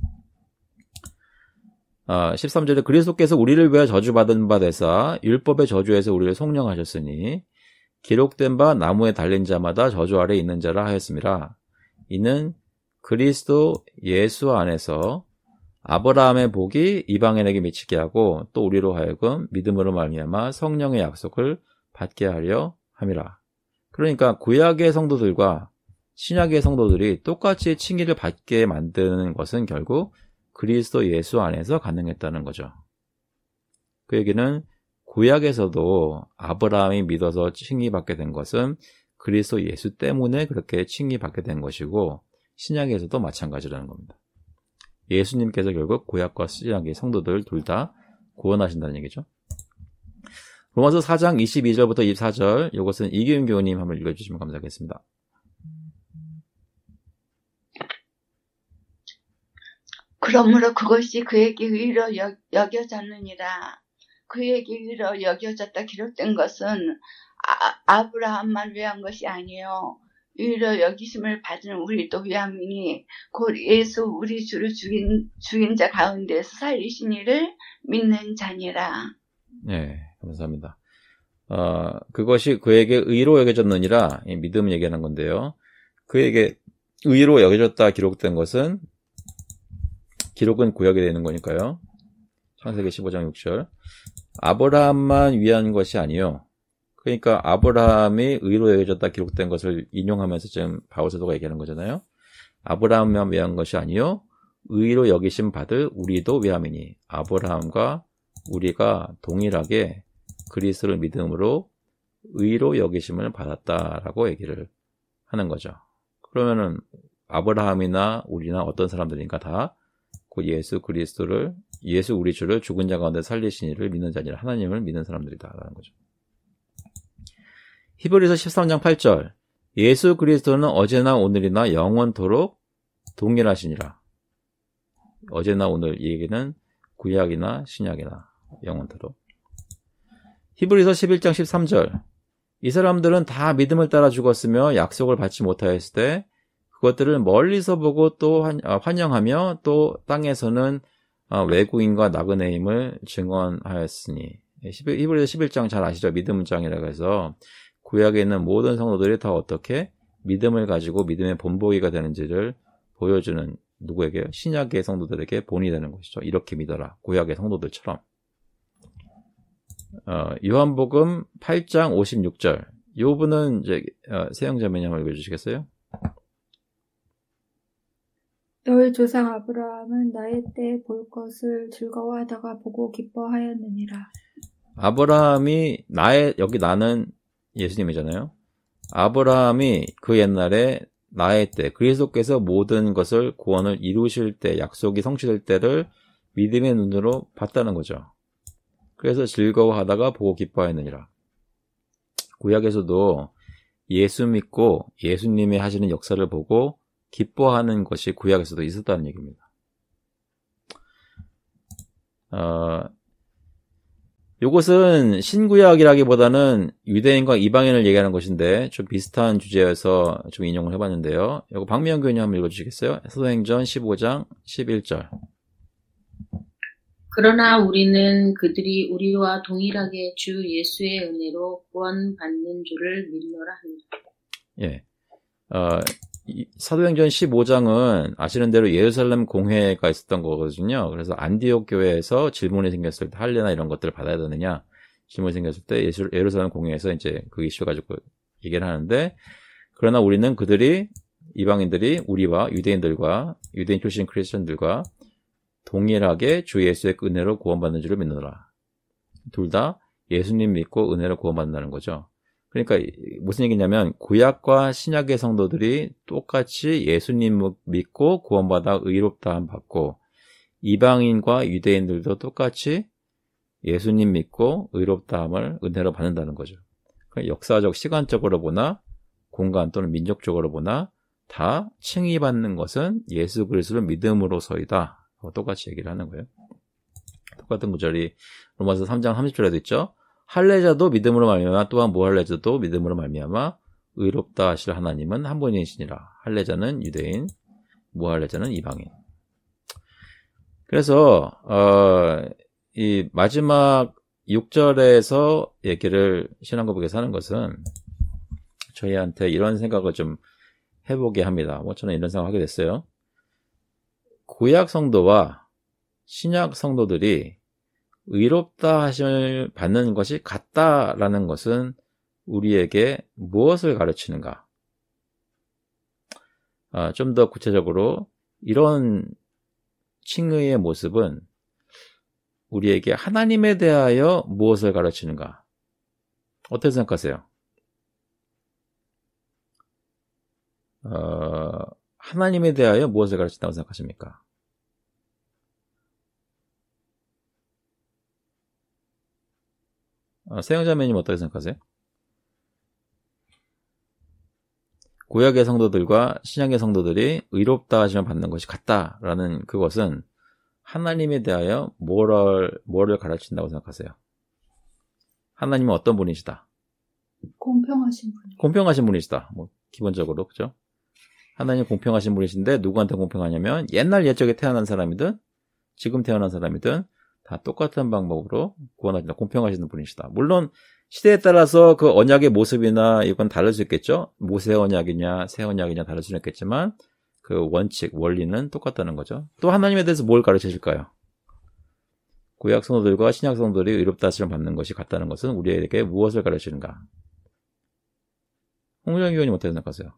13절에 그리스도께서 우리를 위하여 저주받은 바 되사 율법의 저주에서 우리를 속량하셨으니 기록된 바 나무에 달린 자마다 저주 아래 있는 자라 하였습니다. 이는 그리스도 예수 안에서 아브라함의 복이 이방인에게 미치게 하고 또 우리로 하여금 믿음으로 말미암아 성령의 약속을 받게 하려 함이라. 그러니까 구약의 성도들과 신약의 성도들이 똑같이 칭의를 받게 만드는 것은 결국 그리스도 예수 안에서 가능했다는 거죠. 그 얘기는 구약에서도 아브라함이 믿어서 칭의받게 된 것은 그리스도 예수 때문에 그렇게 칭의받게 된 것이고 신약에서도 마찬가지라는 겁니다. 예수님께서 결국 구약과 신약의 성도들 둘 다 구원하신다는 얘기죠. 로마서 4장 22절부터 24절, 이것은 이기훈 교우님 한번 읽어주시면 감사하겠습니다. 그러므로 그것이 그에게 의로 여겨졌느니라. 그에게 의로 여겨졌다 기록된 것은 아브라함만 위한 것이 아니에요. 의로 여기심을 받은 우리도 위함이니 곧 예수 우리 주를 죽인 자 가운데서 살리신 이를 믿는 자니라. 네, 감사합니다. 그것이 그에게 의로 여겨졌느니라, 이 믿음 얘기하는 건데요. 그에게 의로 여겨졌다 기록된 것은, 기록은 구약에 되는 거니까요. 창세기 15장 6절. 아브라함만 위한 것이 아니요. 그러니까 아브라함이 의로 여겨졌다 기록된 것을 인용하면서 지금 바울 사도가 얘기하는 거잖아요. 아브라함만 위한 것이 아니요. 의로 여기심 받을 우리도 위함이니. 아브라함과 우리가 동일하게 그리스도를 믿음으로 의로 여기심을 받았다라고 얘기를 하는 거죠. 그러면은 아브라함이나 우리나 어떤 사람들인가 다 그 예수 그리스도를, 예수 우리 주를 죽은 자 가운데 살리신 이를 믿는 자니라. 하나님을 믿는 사람들이다라는 거죠. 히브리서 13장 8절. 예수 그리스도는 어제나 오늘이나 영원토록 동일하시니라. 어제나 오늘 이 얘기는 구약이나 신약이나 영원토록. 히브리서 11장 13절. 이 사람들은 다 믿음을 따라 죽었으며 약속을 받지 못하였을 때 그것들을 멀리서 보고 또 환영하며 또 땅에서는 외구인과 나그네임을 증언하였으니. 히브리서 11장 잘 아시죠? 믿음 문장이라고 해서 구약에 있는 모든 성도들이 다 어떻게 믿음을 가지고 믿음의 본보기가 되는지를 보여주는, 누구에게? 신약의 성도들에게 본이 되는 것이죠. 이렇게 믿어라. 구약의 성도들처럼. 요한복음 8장 56절. 이 부분은 이제 세영자매님 한번 읽어주시겠어요? 너희 조상 아브라함은 나의 때 볼 것을 즐거워하다가 보고 기뻐하였느니라. 아브라함이 여기 나는 예수님이잖아요. 아브라함이 그 옛날에 나의 때, 그리스도께서 모든 것을 구원을 이루실 때, 약속이 성취될 때를 믿음의 눈으로 봤다는 거죠. 그래서 즐거워하다가 보고 기뻐하였느니라. 구약에서도 예수 믿고 예수님이 하시는 역사를 보고 기뻐하는 것이 구약에서도 있었다는 얘기입니다. 이것은 신구약이라기보다는 유대인과 이방인을 얘기하는 것인데 좀 비슷한 주제여서 좀 인용을 해봤는데요. 이거 박미영 교수님 한번 읽어주시겠어요? 사도행전 15장 11절. 그러나 우리는 그들이 우리와 동일하게 주 예수의 은혜로 구원받는 줄을 믿노라 합니다. 예. 사도행전 15장은 아시는 대로 예루살렘 공회가 있었던 거거든요. 그래서 안디옥 교회에서 질문이 생겼을 때 할례나 이런 것들을 받아야 되느냐 질문이 생겼을 때 예루살렘 공회에서 이제 그 이슈 가지고 얘기를 하는데, 그러나 우리는 그들이, 이방인들이 우리와 유대인들과 유대인 출신 크리스천들과 동일하게 주 예수의 은혜로 구원받는 줄을 믿노라. 둘 다 예수님 믿고 은혜로 구원받는다는 거죠. 그러니까 무슨 얘기냐면 구약과 신약의 성도들이 똑같이 예수님 믿고 구원받아 의롭다함 받고, 이방인과 유대인들도 똑같이 예수님 믿고 의롭다함을 은혜로 받는다는 거죠. 그러니까 역사적, 시간적으로 보나 공간 또는 민족적으로 보나 다 칭의받는 것은 예수 그리스도를 믿음으로서이다. 똑같이 얘기를 하는 거예요. 똑같은 구절이 로마서 3장 30절에도 있죠. 할례자도 믿음으로 말미암아 또한 무할례자도 믿음으로 말미암아 의롭다 하실 하나님은 한 분이시니라. 할례자는 유대인, 무할례자는 이방인. 그래서 이 마지막 6절에서 얘기를 신앙고백에서 하는 것은 저희한테 이런 생각을 좀 해보게 합니다. 저는 이런 생각을 하게 됐어요. 구약 성도와 신약 성도들이 의롭다 하심을 받는 것이 같다라는 것은 우리에게 무엇을 가르치는가? 좀 더 구체적으로 이런 칭의의 모습은 우리에게 하나님에 대하여 무엇을 가르치는가? 어떻게 생각하세요? 하나님에 대하여 무엇을 가르친다고 생각하십니까? 세영자매님 어떻게 생각하세요? 구약의 성도들과 신약의 성도들이 의롭다 하시면 받는 것이 같다라는 그것은 하나님에 대하여 뭐를 가르친다고 생각하세요? 하나님은 어떤 분이시다? 공평하신 분. 공평하신 분이시다. 뭐 기본적으로 그죠? 하나님 공평하신 분이신데 누구한테 공평하냐면 옛날 옛적에 태어난 사람이든 지금 태어난 사람이든 다 똑같은 방법으로 구원하신다. 공평하신 분이시다. 물론 시대에 따라서 그 언약의 모습이나 이건 다를 수 있겠죠. 모세 언약이냐 새 언약이냐 다를 수는 있겠지만 그 원칙, 원리는 똑같다는 거죠. 또 하나님에 대해서 뭘 가르치실까요? 구약 성도들과 신약 성도들이 의롭다 하심을 받는 것이 같다는 것은 우리에게 무엇을 가르치는가? 홍정 의원님 어떻게 생각하세요?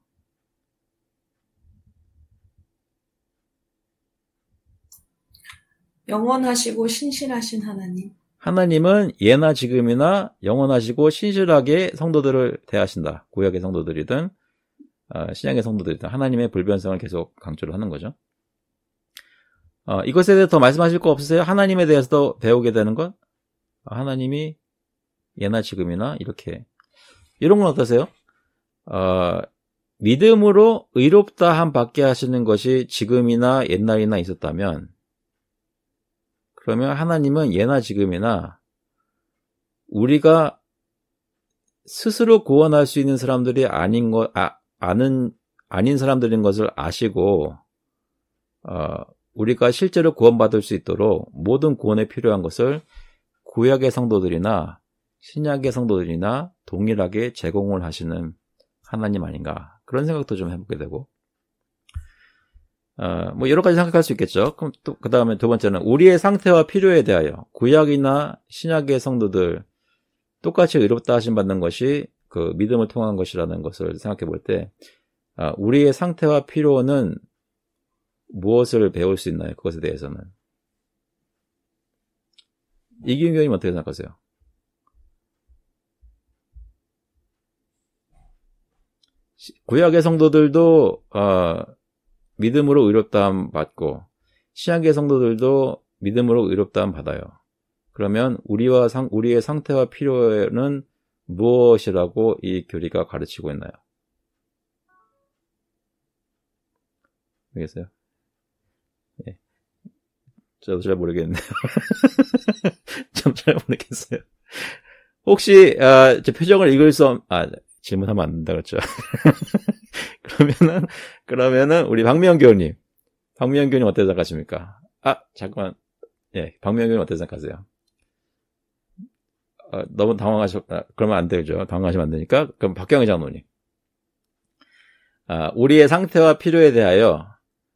영원하시고 신실하신 하나님. 하나님은 예나 지금이나 영원하시고 신실하게 성도들을 대하신다. 구약의 성도들이든 신약의 성도들이든 하나님의 불변성을 계속 강조를 하는 거죠. 이것에 대해서 더 말씀하실 거 없으세요? 하나님에 대해서도 배우게 되는 것? 하나님이 예나 지금이나 이렇게 이런 건 어떠세요? 믿음으로 의롭다 함 받게 하시는 것이 지금이나 옛날이나 있었다면 그러면 하나님은 예나 지금이나 우리가 스스로 구원할 수 있는 사람들이 아닌 사람들인 것을 아시고, 우리가 실제로 구원받을 수 있도록 모든 구원에 필요한 것을 구약의 성도들이나 신약의 성도들이나 동일하게 제공을 하시는 하나님 아닌가. 그런 생각도 좀 해보게 되고. 뭐 여러 가지 생각할 수 있겠죠. 그럼 또 그 다음에 두 번째는 우리의 상태와 필요에 대하여 구약이나 신약의 성도들 똑같이 의롭다 하심 받는 것이 그 믿음을 통한 것이라는 것을 생각해 볼 때 우리의 상태와 필요는 무엇을 배울 수 있나요? 그것에 대해서는. 이기훈 교수님 어떻게 생각하세요? 구약의 성도들도 믿음으로 의롭다함 받고 신약의 성도들도 믿음으로 의롭다함 받아요. 그러면 우리의 상태와 필요는 무엇이라고 이 교리가 가르치고 있나요? 모르겠어요? 예. 저도 잘 모르겠네요. 좀 잘 모르겠어요. 혹시 제 표정을 읽을 수 질문하면 안 된다 그랬죠. 그러면은 우리 박미영 교수님 어떻게 생각하십니까? 잠깐만. 예, 박미영 교수님 어떻게 생각하세요? 너무 그러면 안 되죠. 당황하시면 안 되니까. 그럼 박경희 장로님. 우리의 상태와 필요에 대하여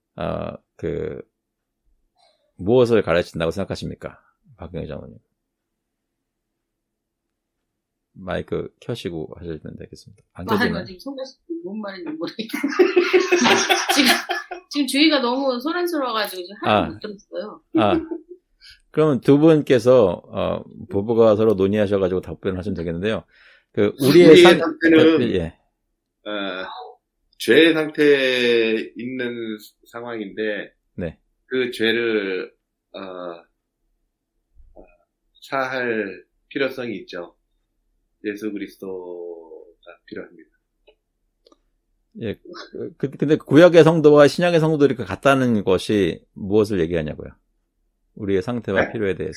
무엇을 가르친다고 생각하십니까? 박경희 장로님. 마이크 켜시고 하시면 되겠습니다. 안 켜지면. 지금 손가락 뭔 말인지 모르겠어요. 지금 주위가 너무 소란스러워가지고 지금 하나도 못 들었어요. 그러면 두 분께서 부부가 서로 논의하셔가지고 답변을 하시면 되겠는데요. 우리의 상태는 예. 죄의 상태에 있는 상황인데 네. 그 죄를 사할 필요성이 있죠. 예수 그리스도가 필요합니다. 예. 근데 구약의 성도와 신약의 성도들이 같다는 것이 무엇을 얘기하냐고요? 우리의 상태와 필요에 대해서.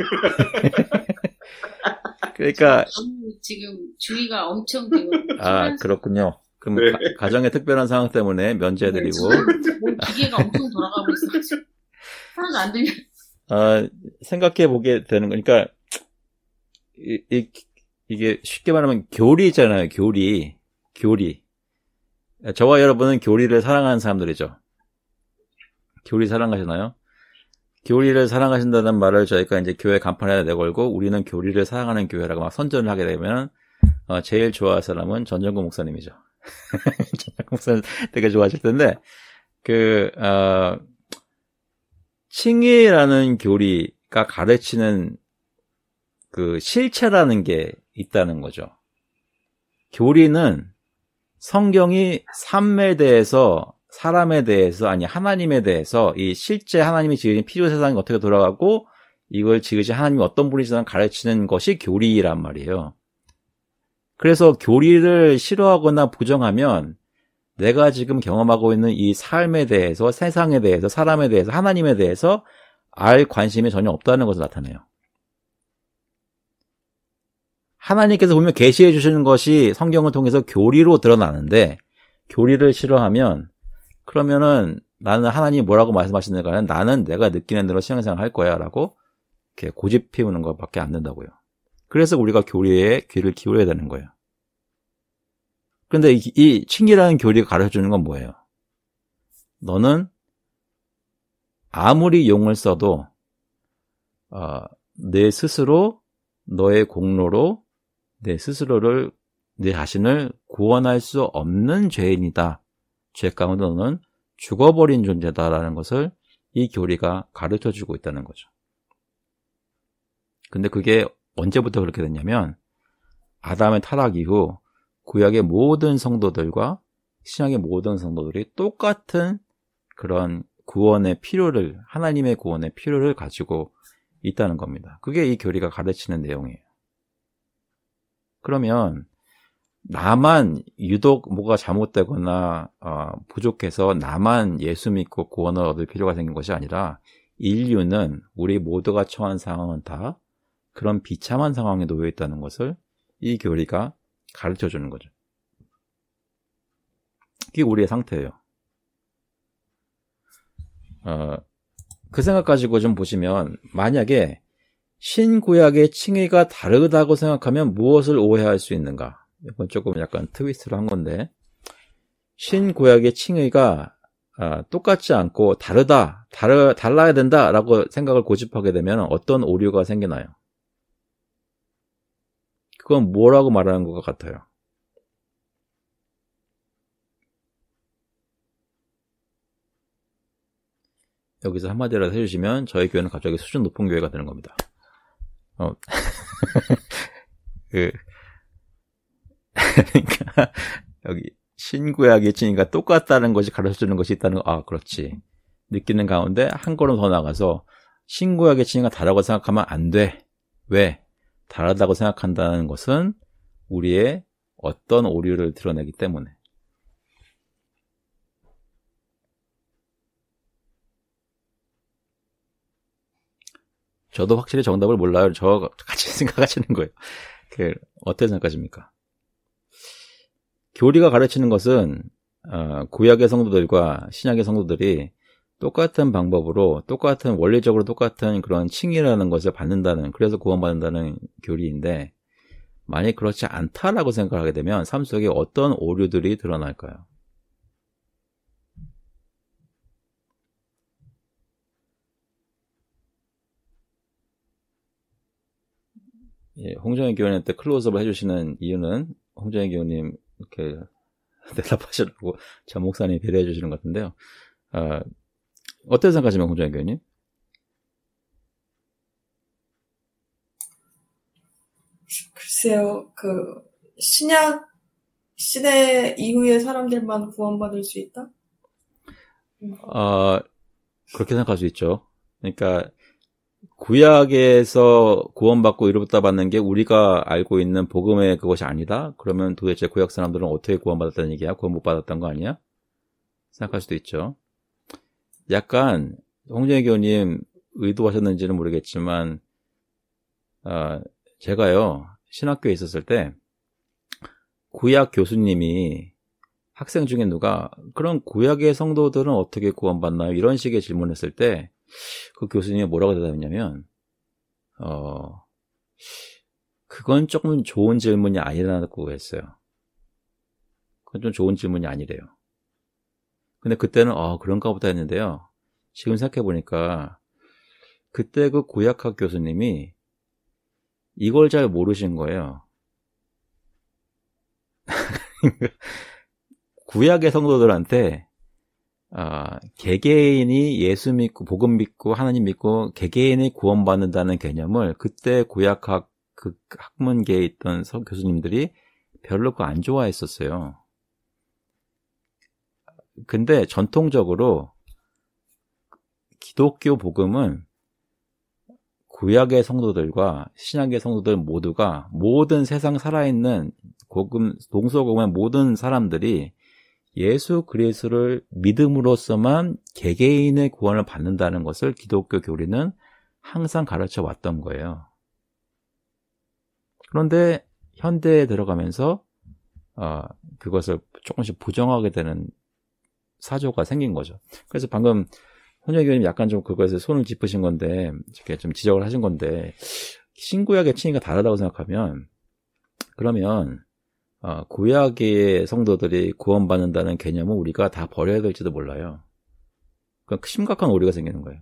그러니까 지금 주의가 엄청 되고. 그렇군요. 그럼 네. 가정의 특별한 상황 때문에 면제해드리고. 뭐 기계가 엄청 돌아가고 있어. 하나도 안 들려. 생각해 보게 되는 거니까 이게 쉽게 말하면 교리잖아요. 교리. 저와 여러분은 교리를 사랑하는 사람들이죠. 교리 사랑하시나요? 교리를 사랑하신다는 말을 저희가 이제 교회 간판에다 내걸고 우리는 교리를 사랑하는 교회라고 막 선전을 하게 되면 제일 좋아할 사람은 전정구 목사님이죠. 전정구 목사님 되게 좋아하실 텐데 칭의라는 교리가 가르치는 그 실체라는 게 있다는 거죠. 교리는 성경이 삶에 대해서 사람에 대해서 하나님에 대해서 이 실제 하나님이 지으신 필요 세상이 어떻게 돌아가고 이걸 지그시 하나님이 어떤 분이시든 가르치는 것이 교리란 말이에요. 그래서 교리를 싫어하거나 부정하면 내가 지금 경험하고 있는 이 삶에 대해서, 세상에 대해서, 사람에 대해서, 하나님에 대해서 알 관심이 전혀 없다는 것을 나타내요. 하나님께서 분명 계시해 주시는 것이 성경을 통해서 교리로 드러나는데 교리를 싫어하면 그러면은 나는 하나님이 뭐라고 말씀하시는가는 나는 내가 느끼는 대로 신앙생활 할 거야 라고 이렇게 고집 피우는 것밖에 안 된다고요. 그래서 우리가 교리에 귀를 기울여야 되는 거예요. 그런데 이 칭의라는 교리가 가르쳐주는 건 뭐예요? 너는 아무리 용을 써도 내 스스로 너의 공로로 내 스스로를 내 자신을 구원할 수 없는 죄인이다. 죄 가운데 너는 죽어버린 존재다라는 것을 이 교리가 가르쳐주고 있다는 거죠. 근데 그게 언제부터 그렇게 됐냐면 아담의 타락 이후 구약의 모든 성도들과 신약의 모든 성도들이 똑같은 그런 구원의 필요를, 하나님의 구원의 필요를 가지고 있다는 겁니다. 그게 이 교리가 가르치는 내용이에요. 그러면 나만 유독 뭐가 잘못되거나 부족해서 나만 예수 믿고 구원을 얻을 필요가 생긴 것이 아니라 인류는 우리 모두가 처한 상황은 다 그런 비참한 상황에 놓여 있다는 것을 이 교리가 가르쳐주는 거죠. 그게 우리의 상태예요. 그 생각 가지고 좀 보시면 만약에 신구약의 칭의가 다르다고 생각하면 무엇을 오해할 수 있는가? 이건 조금 약간 트위스트를 한 건데 신구약의 칭의가 똑같지 않고 달라야 된다라고 생각을 고집하게 되면 어떤 오류가 생기나요? 그건 뭐라고 말하는 것 같아요? 여기서 한마디라도 해주시면 저희 교회는 갑자기 수준 높은 교회가 되는 겁니다. 그러니까 여기 신구약의 칭의가 똑같다는 것이 가르쳐주는 것이 있다는 거, 그렇지. 느끼는 가운데 한 걸음 더 나가서 신구약의 칭의가 다르다고 생각하면 안 돼. 왜? 다르다고 생각한다는 것은 우리의 어떤 오류를 드러내기 때문에. 저도 확실히 정답을 몰라요. 저 같이 생각하시는 거예요. 어떻게 생각하십니까? 교리가 가르치는 것은 구약의 성도들과 신약의 성도들이 똑같은 방법으로 원리적으로 똑같은 그런 칭의라는 것을 받는다는, 그래서 구원받는다는 교리인데 만약 그렇지 않다라고 생각하게 되면 삶 속에 어떤 오류들이 드러날까요? 예, 홍정희 교원한테 클로즈업을 해주시는 이유는 홍정희 교원님 이렇게 대답하시라고 전 목사님이 배려해 주시는 것 같은데요. 어떻게 생각하시면 홍정희 교원님? 글쎄요, 신약 시대 이후의 사람들만 구원받을 수 있다? 그렇게 생각할 수 있죠. 그러니까 구약에서 구원받고 이로부터 받는 게 우리가 알고 있는 복음의 그것이 아니다? 그러면 도대체 구약 사람들은 어떻게 구원받았다는 얘기야? 구원 못 받았던 거 아니야? 생각할 수도 있죠. 약간 홍정희 교우님 의도하셨는지는 모르겠지만 제가요 신학교에 있었을 때 구약 교수님이 학생 중에 누가 그런 구약의 성도들은 어떻게 구원받나요? 이런 식의 질문했을 때 그 교수님이 뭐라고 대답했냐면 그건 조금 좋은 질문이 아니라고 했어요. 그건 좀 좋은 질문이 아니래요. 근데 그때는 그런가 보다 했는데요. 지금 생각해보니까 그때 그 구약학 교수님이 이걸 잘 모르신 거예요. 구약의 성도들한테 개개인이 예수 믿고 복음 믿고 하나님 믿고 개개인이 구원받는다는 개념을 그때 구약학 그 학문계에 있던 교수님들이 별로 안 좋아했었어요. 근데 전통적으로 기독교 복음은 구약의 성도들과 신약의 성도들 모두가 모든 세상 살아있는 동서고금의 모든 사람들이 예수 그리스도를 믿음으로써만 개개인의 구원을 받는다는 것을 기독교 교리는 항상 가르쳐 왔던 거예요. 그런데 현대에 들어가면서 그것을 조금씩 부정하게 되는 사조가 생긴 거죠. 그래서 방금 혼혁 교수님 약간 좀 그것에 손을 짚으신 건데, 이렇게 좀 지적을 하신 건데, 신구약의 칭의가 다르다고 생각하면, 그러면 구약의 성도들이 구원받는다는 개념을 우리가 다 버려야 될지도 몰라요. 그러니까 심각한 오류가 생기는 거예요.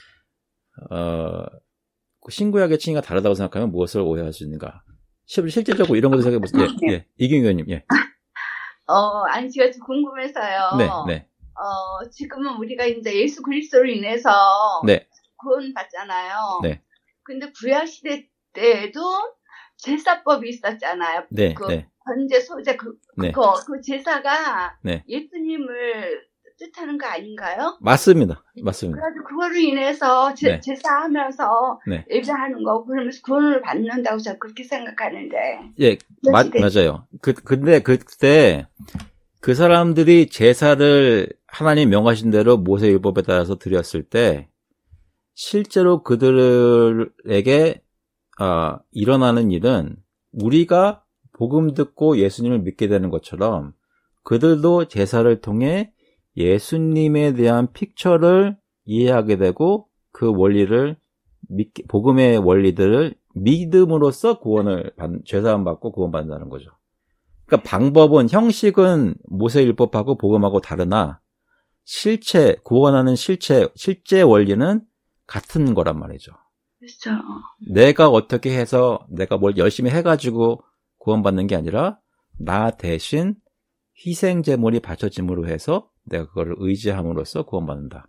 신구약의 칭의가 다르다고 생각하면 무엇을 오해할 수 있는가? 실질적으로 이런 것도 생각해보세요. 예, 이경 의원님, 예. 아니, 제가 좀 궁금해서요. 네. 지금은 우리가 이제 예수 그리스도로 인해서 네. 구원받잖아요. 네. 근데 구약시대 때에도 제사법이 있었잖아요. 네. 번제, 소제, 그 제사가 네. 예수님을 뜻하는 거 아닌가요? 맞습니다. 그래가지고 그거로 인해서 제사하면서 네. 예배하는 거, 그러면서 구원을 받는다고 저는 그렇게 생각하는데. 예, 맞아요. 근데 그때 그 사람들이 제사를 하나님 명하신 대로 모세율법에 따라서 드렸을 때 실제로 그들에게 일어나는 일은 우리가 복음 듣고 예수님을 믿게 되는 것처럼 그들도 제사를 통해 예수님에 대한 픽처를 이해하게 되고 그 원리를 복음의 원리들을 믿음으로써 죄사함 받고 구원받는다는 거죠. 그러니까 방법은, 형식은 모세율법하고 복음하고 다르나 구원하는 실제 원리는 같은 거란 말이죠. 그렇죠. 내가 어떻게 해서 내가 뭘 열심히 해가지고 구원받는 게 아니라 나 대신 희생 제물이 바쳐짐으로 해서 내가 그거를 의지함으로써 구원받는다.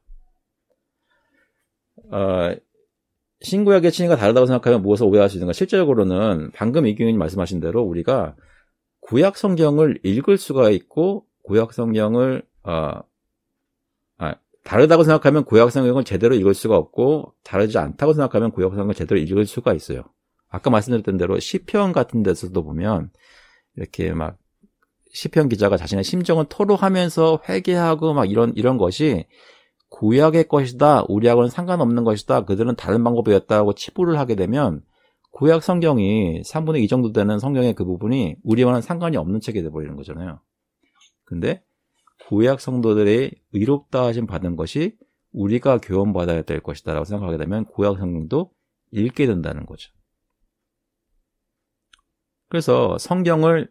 신구약의 칭의가 다르다고 생각하면 무엇을 오해할 수 있는가? 실제적으로는 방금 이경윤이 말씀하신 대로 우리가 구약 성경을 읽을 수가 있고 구약 성경을 다르다고 생각하면 구약 성경을 제대로 읽을 수가 없고 다르지 않다고 생각하면 구약 성경을 제대로 읽을 수가 있어요. 아까 말씀드렸던 대로 시편 같은 데서도 보면 이렇게 막 시편 기자가 자신의 심정을 토로하면서 회개하고 막 이런 것이 구약의 것이다, 우리하고는 상관없는 것이다, 그들은 다른 방법이었다고 치부를 하게 되면 구약 성경이 3분의 2 정도 되는 성경의 그 부분이 우리와는 상관이 없는 책이 돼버리는 거잖아요. 근데 구약 성도들의 의롭다 하심 받은 것이 우리가 교훈받아야 될 것이다 라고 생각하게 되면 구약 성경도 읽게 된다는 거죠. 그래서 성경을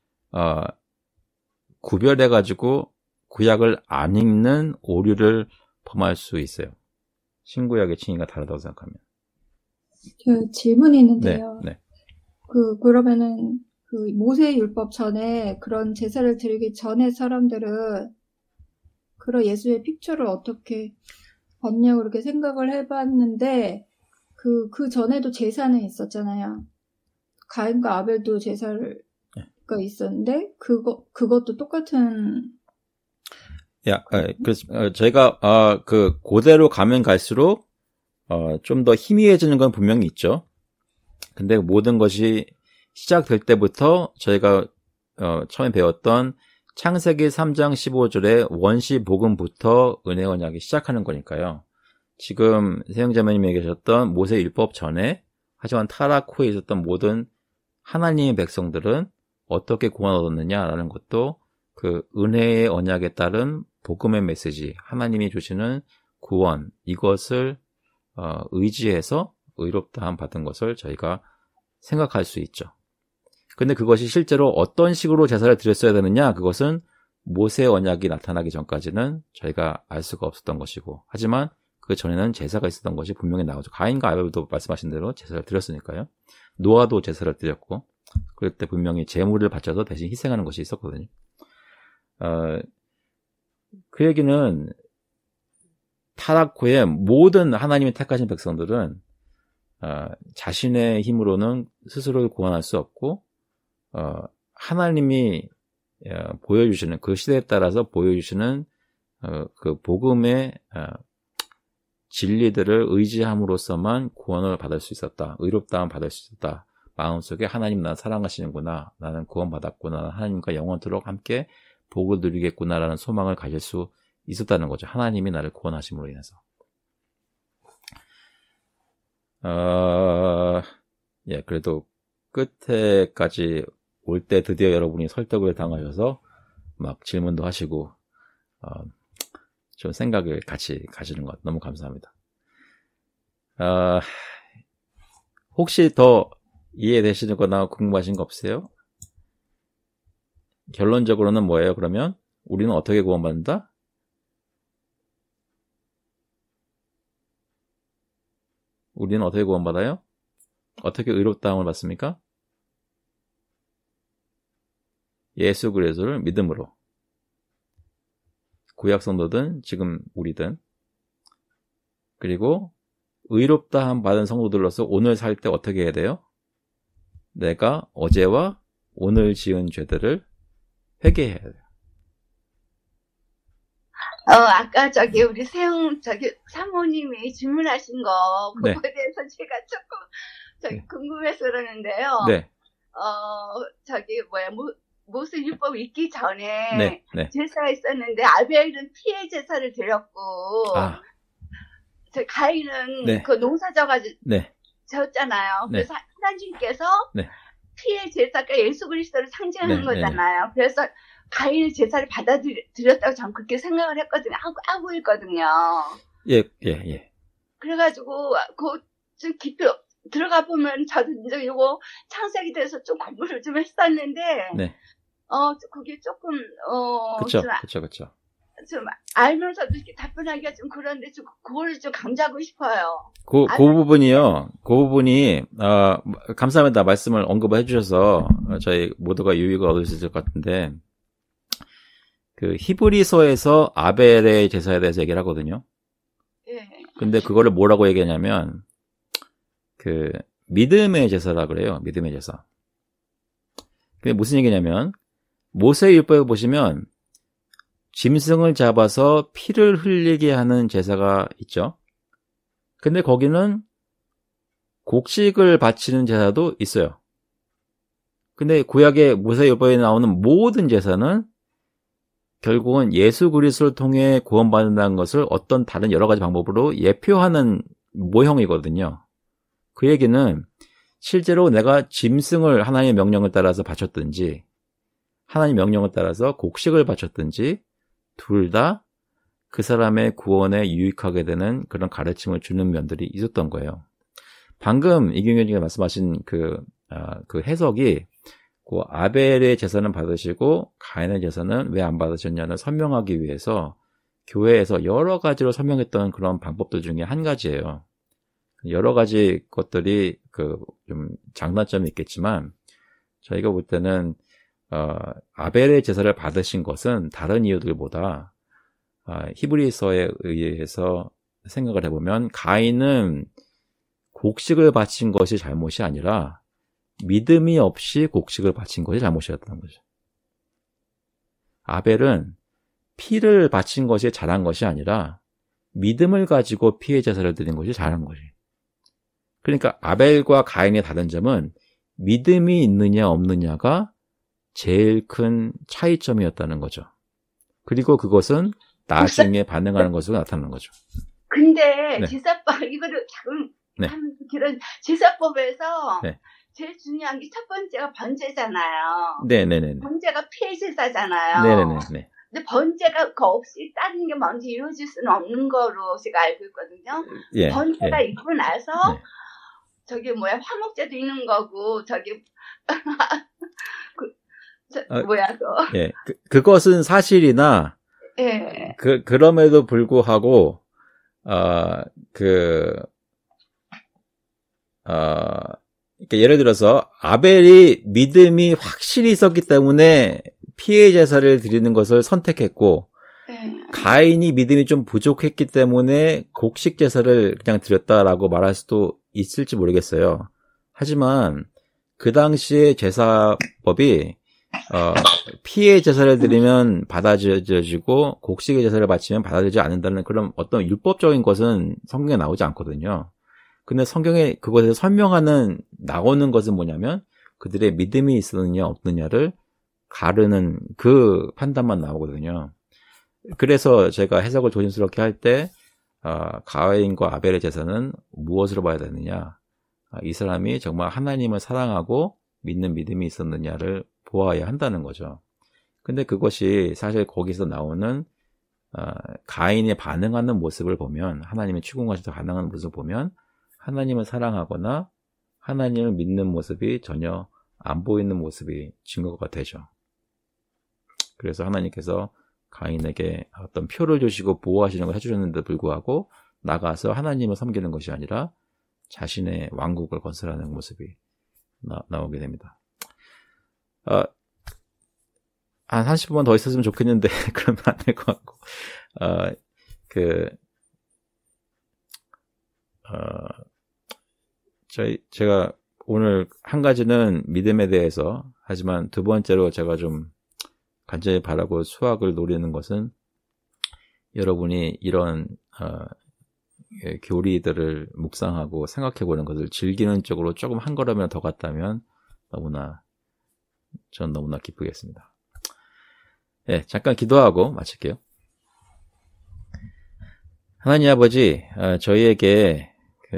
구별해가지고 구약을 안 읽는 오류를 범할 수 있어요. 신구약의 칭의가 다르다고 생각하면. 저 질문이 있는데요. 네. 그러면은 모세 율법 전에 그런 제사를 드리기 전에 사람들은 그런 예수의 픽처를 어떻게 봤냐고 그렇게 생각을 해봤는데 그 전에도 제사는 있었잖아요. 가인과 아벨도 제사가 있었는데 그것도 똑같은. 그래서 저희가 고대로 가면 갈수록 좀 더 희미해지는 건 분명히 있죠. 근데 모든 것이 시작될 때부터 저희가 처음에 배웠던 창세기 3장 15절의 원시 복음부터 은혜 언약이 시작하는 거니까요. 지금 세영자매님이 얘기하셨던 모세 율법 전에 하지만 타락 후에 있었던 모든 하나님의 백성들은 어떻게 구원 얻었느냐라는 것도 그 은혜의 언약에 따른 복음의 메시지, 하나님이 주시는 구원, 이것을 의지해서 의롭다함 받은 것을 저희가 생각할 수 있죠. 근데 그것이 실제로 어떤 식으로 제사를 드렸어야 되느냐, 그것은 모세 언약이 나타나기 전까지는 저희가 알 수가 없었던 것이고, 하지만 그 전에는 제사가 있었던 것이 분명히 나오죠. 가인과 아벨도 말씀하신 대로 제사를 드렸으니까요. 노아도 제사를 드렸고, 그럴 때 분명히 제물을 바쳐서 대신 희생하는 것이 있었거든요. 그 얘기는 타락 후에 모든 하나님이 택하신 백성들은 자신의 힘으로는 스스로를 구원할 수 없고 하나님이 보여주시는 그 시대에 따라서 보여주시는 그 복음의 진리들을 의지함으로써만 구원을 받을 수 있었다. 의롭다함을 받을 수 있었다. 마음속에 하나님 나를 사랑하시는구나. 나는 구원받았구나. 나는 하나님과 영원토록 함께 복을 누리겠구나라는 소망을 가질 수 있었다는 거죠. 하나님이 나를 구원하심으로 인해서. 예, 그래도 끝에까지 올 때 드디어 여러분이 설득을 당하셔서 막 질문도 하시고, 좀 생각을 같이 가시는 것 너무 감사합니다. 혹시 더 이해되시는 거나 궁금하신 거 없으세요? 결론적으로는 뭐예요, 그러면? 우리는 어떻게 구원받는다? 우리는 어떻게 구원받아요? 어떻게 의롭다함을 받습니까? 예수 그리스도를 믿음으로. 구약 성도든 지금 우리든. 그리고 의롭다함 받은 성도들로서 오늘 살 때 어떻게 해야 돼요? 내가 어제와 오늘 지은 죄들을 회개해야 돼요. 아까 우리 사모님이 질문하신 거, 네. 그거에 대해서 제가 조금 궁금해서 그러는데요. 네. 모세 율법 있기 전에 네. 제사가 있었는데 아벨은 피해 제사를 드렸고, 가인은 네. 그 농사 져가지고 네. 졌잖아요. 네. 그래서 하나님께서 네. 피해 제사가 예수 그리스도를 상징하는 네. 거잖아요. 그래서 가인의 제사를 받아들였다고 저는 그렇게 생각을 했거든요. 하고 있거든요. 예. 그래가지고 좀 깊이 들어가 보면 저도 이제 이거 창세기 대해서 좀 공부를 좀 했었는데, 네. 그게 조금 그쵸. 좀 알면서도 이렇게 답변하기가 좀 그런데 좀 그거를 좀 강조하고 싶어요. 그 부분이요. 그 부분이 감사합니다. 말씀을 언급해 주셔서 저희 모두가 유익을 얻을 수 있을 것 같은데, 그 히브리서에서 아벨의 제사에 대해서 얘기를 하거든요. 예. 근데 그거를 뭐라고 얘기하냐면 그 믿음의 제사라 그래요. 믿음의 제사. 그게 무슨 얘기냐면 모세율법에 보시면 짐승을 잡아서 피를 흘리게 하는 제사가 있죠. 근데 거기는 곡식을 바치는 제사도 있어요. 근데 구약의 모세율법에 나오는 모든 제사는 결국은 예수 그리스도를 통해 구원받는다는 것을 어떤 다른 여러 가지 방법으로 예표하는 모형이거든요. 그 얘기는 실제로 내가 짐승을 하나님의 명령을 따라서 바쳤든지 하나님의 명령을 따라서 곡식을 바쳤든지 둘 다 그 사람의 구원에 유익하게 되는 그런 가르침을 주는 면들이 있었던 거예요. 방금 이경현님이 말씀하신 그 해석이 그 아벨의 제사는 받으시고 가인의 제사는 왜 안 받으셨냐는 설명하기 위해서 교회에서 여러 가지로 설명했던 그런 방법들 중에 한 가지예요. 여러 가지 것들이 좀 장단점이 있겠지만 저희가 볼 때는 아벨의 제사를 받으신 것은 다른 이유들보다 히브리서에 의해서 생각을 해보면 가인은 곡식을 바친 것이 잘못이 아니라 믿음이 없이 곡식을 바친 것이 잘못이었다는 거죠. 아벨은 피를 바친 것이 잘한 것이 아니라 믿음을 가지고 피의 제사를 드린 것이 잘한 것이. 그러니까 아벨과 가인의 다른 점은 믿음이 있느냐 없느냐가 제일 큰 차이점이었다는 거죠. 그리고 그것은 나중에 반응하는 것으로 나타나는 거죠. 근데 네. 제사법 이거를 자꾸 네. 그런 제사법에서 네. 제일 중요한 게 첫 번째가 번제잖아요. 네네네. 번제가 피해 제사잖아요. 네네네. 근데 번제가 없이 다른 게 먼저 이루어질 수는 없는 거로 제가 알고 있거든요. 예. 번제가 예. 있고 나서 네. 화목제도 있는 거고 예. 그것은 사실이나 예. 그럼에도 불구하고 그러니까 예를 들어서 아벨이 믿음이 확실히 있었기 때문에 피해 제사를 드리는 것을 선택했고 가인이 믿음이 좀 부족했기 때문에 곡식 제사를 그냥 드렸다라고 말할 수도 있을지 모르겠어요. 하지만 그 당시의 제사법이 피의 제사를 드리면 받아들여지고 곡식의 제사를 바치면 받아들여지지 않는다는 그런 어떤 율법적인 것은 성경에 나오지 않거든요. 근데 성경에 그것에서 설명하는 나오는 것은 뭐냐면 그들의 믿음이 있었느냐 없느냐를 가르는 그 판단만 나오거든요. 그래서 제가 해석을 조심스럽게 할 때 가인과 아벨의 제사는 무엇으로 봐야 되느냐, 이 사람이 정말 하나님을 사랑하고 믿는 믿음이 있었느냐를 보아야 한다는 거죠. 근데 그것이 사실 거기서 나오는 가인이 반응하는 모습을 보면, 하나님의 추궁하셔서 반응하는 모습을 보면 하나님을 사랑하거나 하나님을 믿는 모습이 전혀 안 보이는 모습이 증거가 되죠. 그래서 하나님께서 가인에게 어떤 표를 주시고 보호하시는 걸 해주셨는데도 불구하고 나가서 하나님을 섬기는 것이 아니라 자신의 왕국을 건설하는 모습이 나오게 됩니다. 한 30분 더 있었으면 좋겠는데 그러면 안 될 것 같고, 제가 오늘 한 가지는 믿음에 대해서, 하지만 두 번째로 제가 좀 간절히 바라고 수학을 노리는 것은 여러분이 이런 교리들을 묵상하고 생각해보는 것을 즐기는 쪽으로 조금 한 걸음이라도 더 갔다면 전 너무나 기쁘겠습니다. 예, 잠깐 기도하고 마칠게요. 하나님 아버지, 저희에게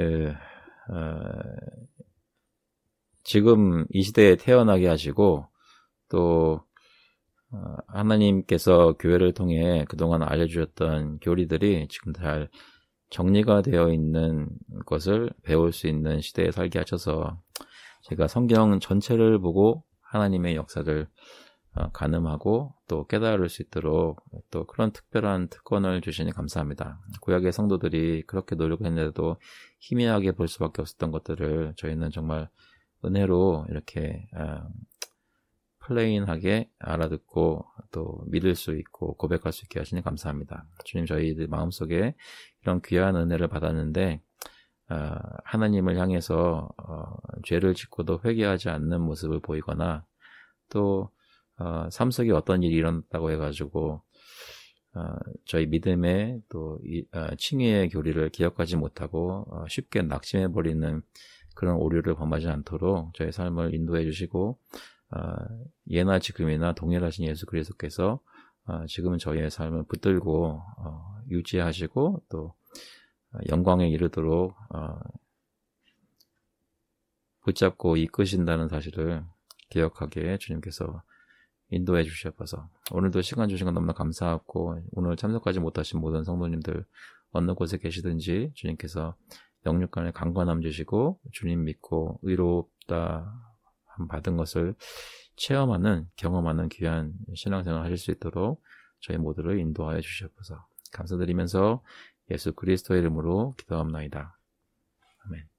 지금 이 시대에 태어나게 하시고, 또 하나님께서 교회를 통해 그동안 알려주셨던 교리들이 지금 잘 정리가 되어 있는 것을 배울 수 있는 시대에 살게 하셔서 제가 성경 전체를 보고 하나님의 역사를 가늠하고 또 깨달을 수 있도록 또 그런 특별한 특권을 주시니 감사합니다. 구약의 성도들이 그렇게 노력했는데도 희미하게 볼 수밖에 없었던 것들을 저희는 정말 은혜로 이렇게 플레인하게 알아듣고 또 믿을 수 있고 고백할 수 있게 하시니 감사합니다. 주님, 저희들 마음속에 이런 귀한 은혜를 받았는데 하나님을 향해서 죄를 짓고도 회개하지 않는 모습을 보이거나 또 삶 속에 어떤 일이 일어났다고 해가지고 저희 믿음의 또 칭의의 교리를 기억하지 못하고 쉽게 낙심해버리는 그런 오류를 범하지 않도록 저희 삶을 인도해 주시고 예나 지금이나 동일하신 예수 그리스도께서 지금은 저희의 삶을 붙들고 유지하시고 또 영광에 이르도록 붙잡고 이끄신다는 사실을 기억하게 주님께서 인도해 주셔서 오늘도 시간 주신 건 너무나 감사하고, 오늘 참석하지 못하신 모든 성도님들 어느 곳에 계시든지 주님께서 영육간에 강건함 주시고 주님 믿고 의롭다 받은 것을 체험하는, 경험하는 귀한 신앙생활을 하실 수 있도록 저희 모두를 인도하여 주시옵소서. 감사드리면서 예수 그리스도의 이름으로 기도합나이다. 아멘.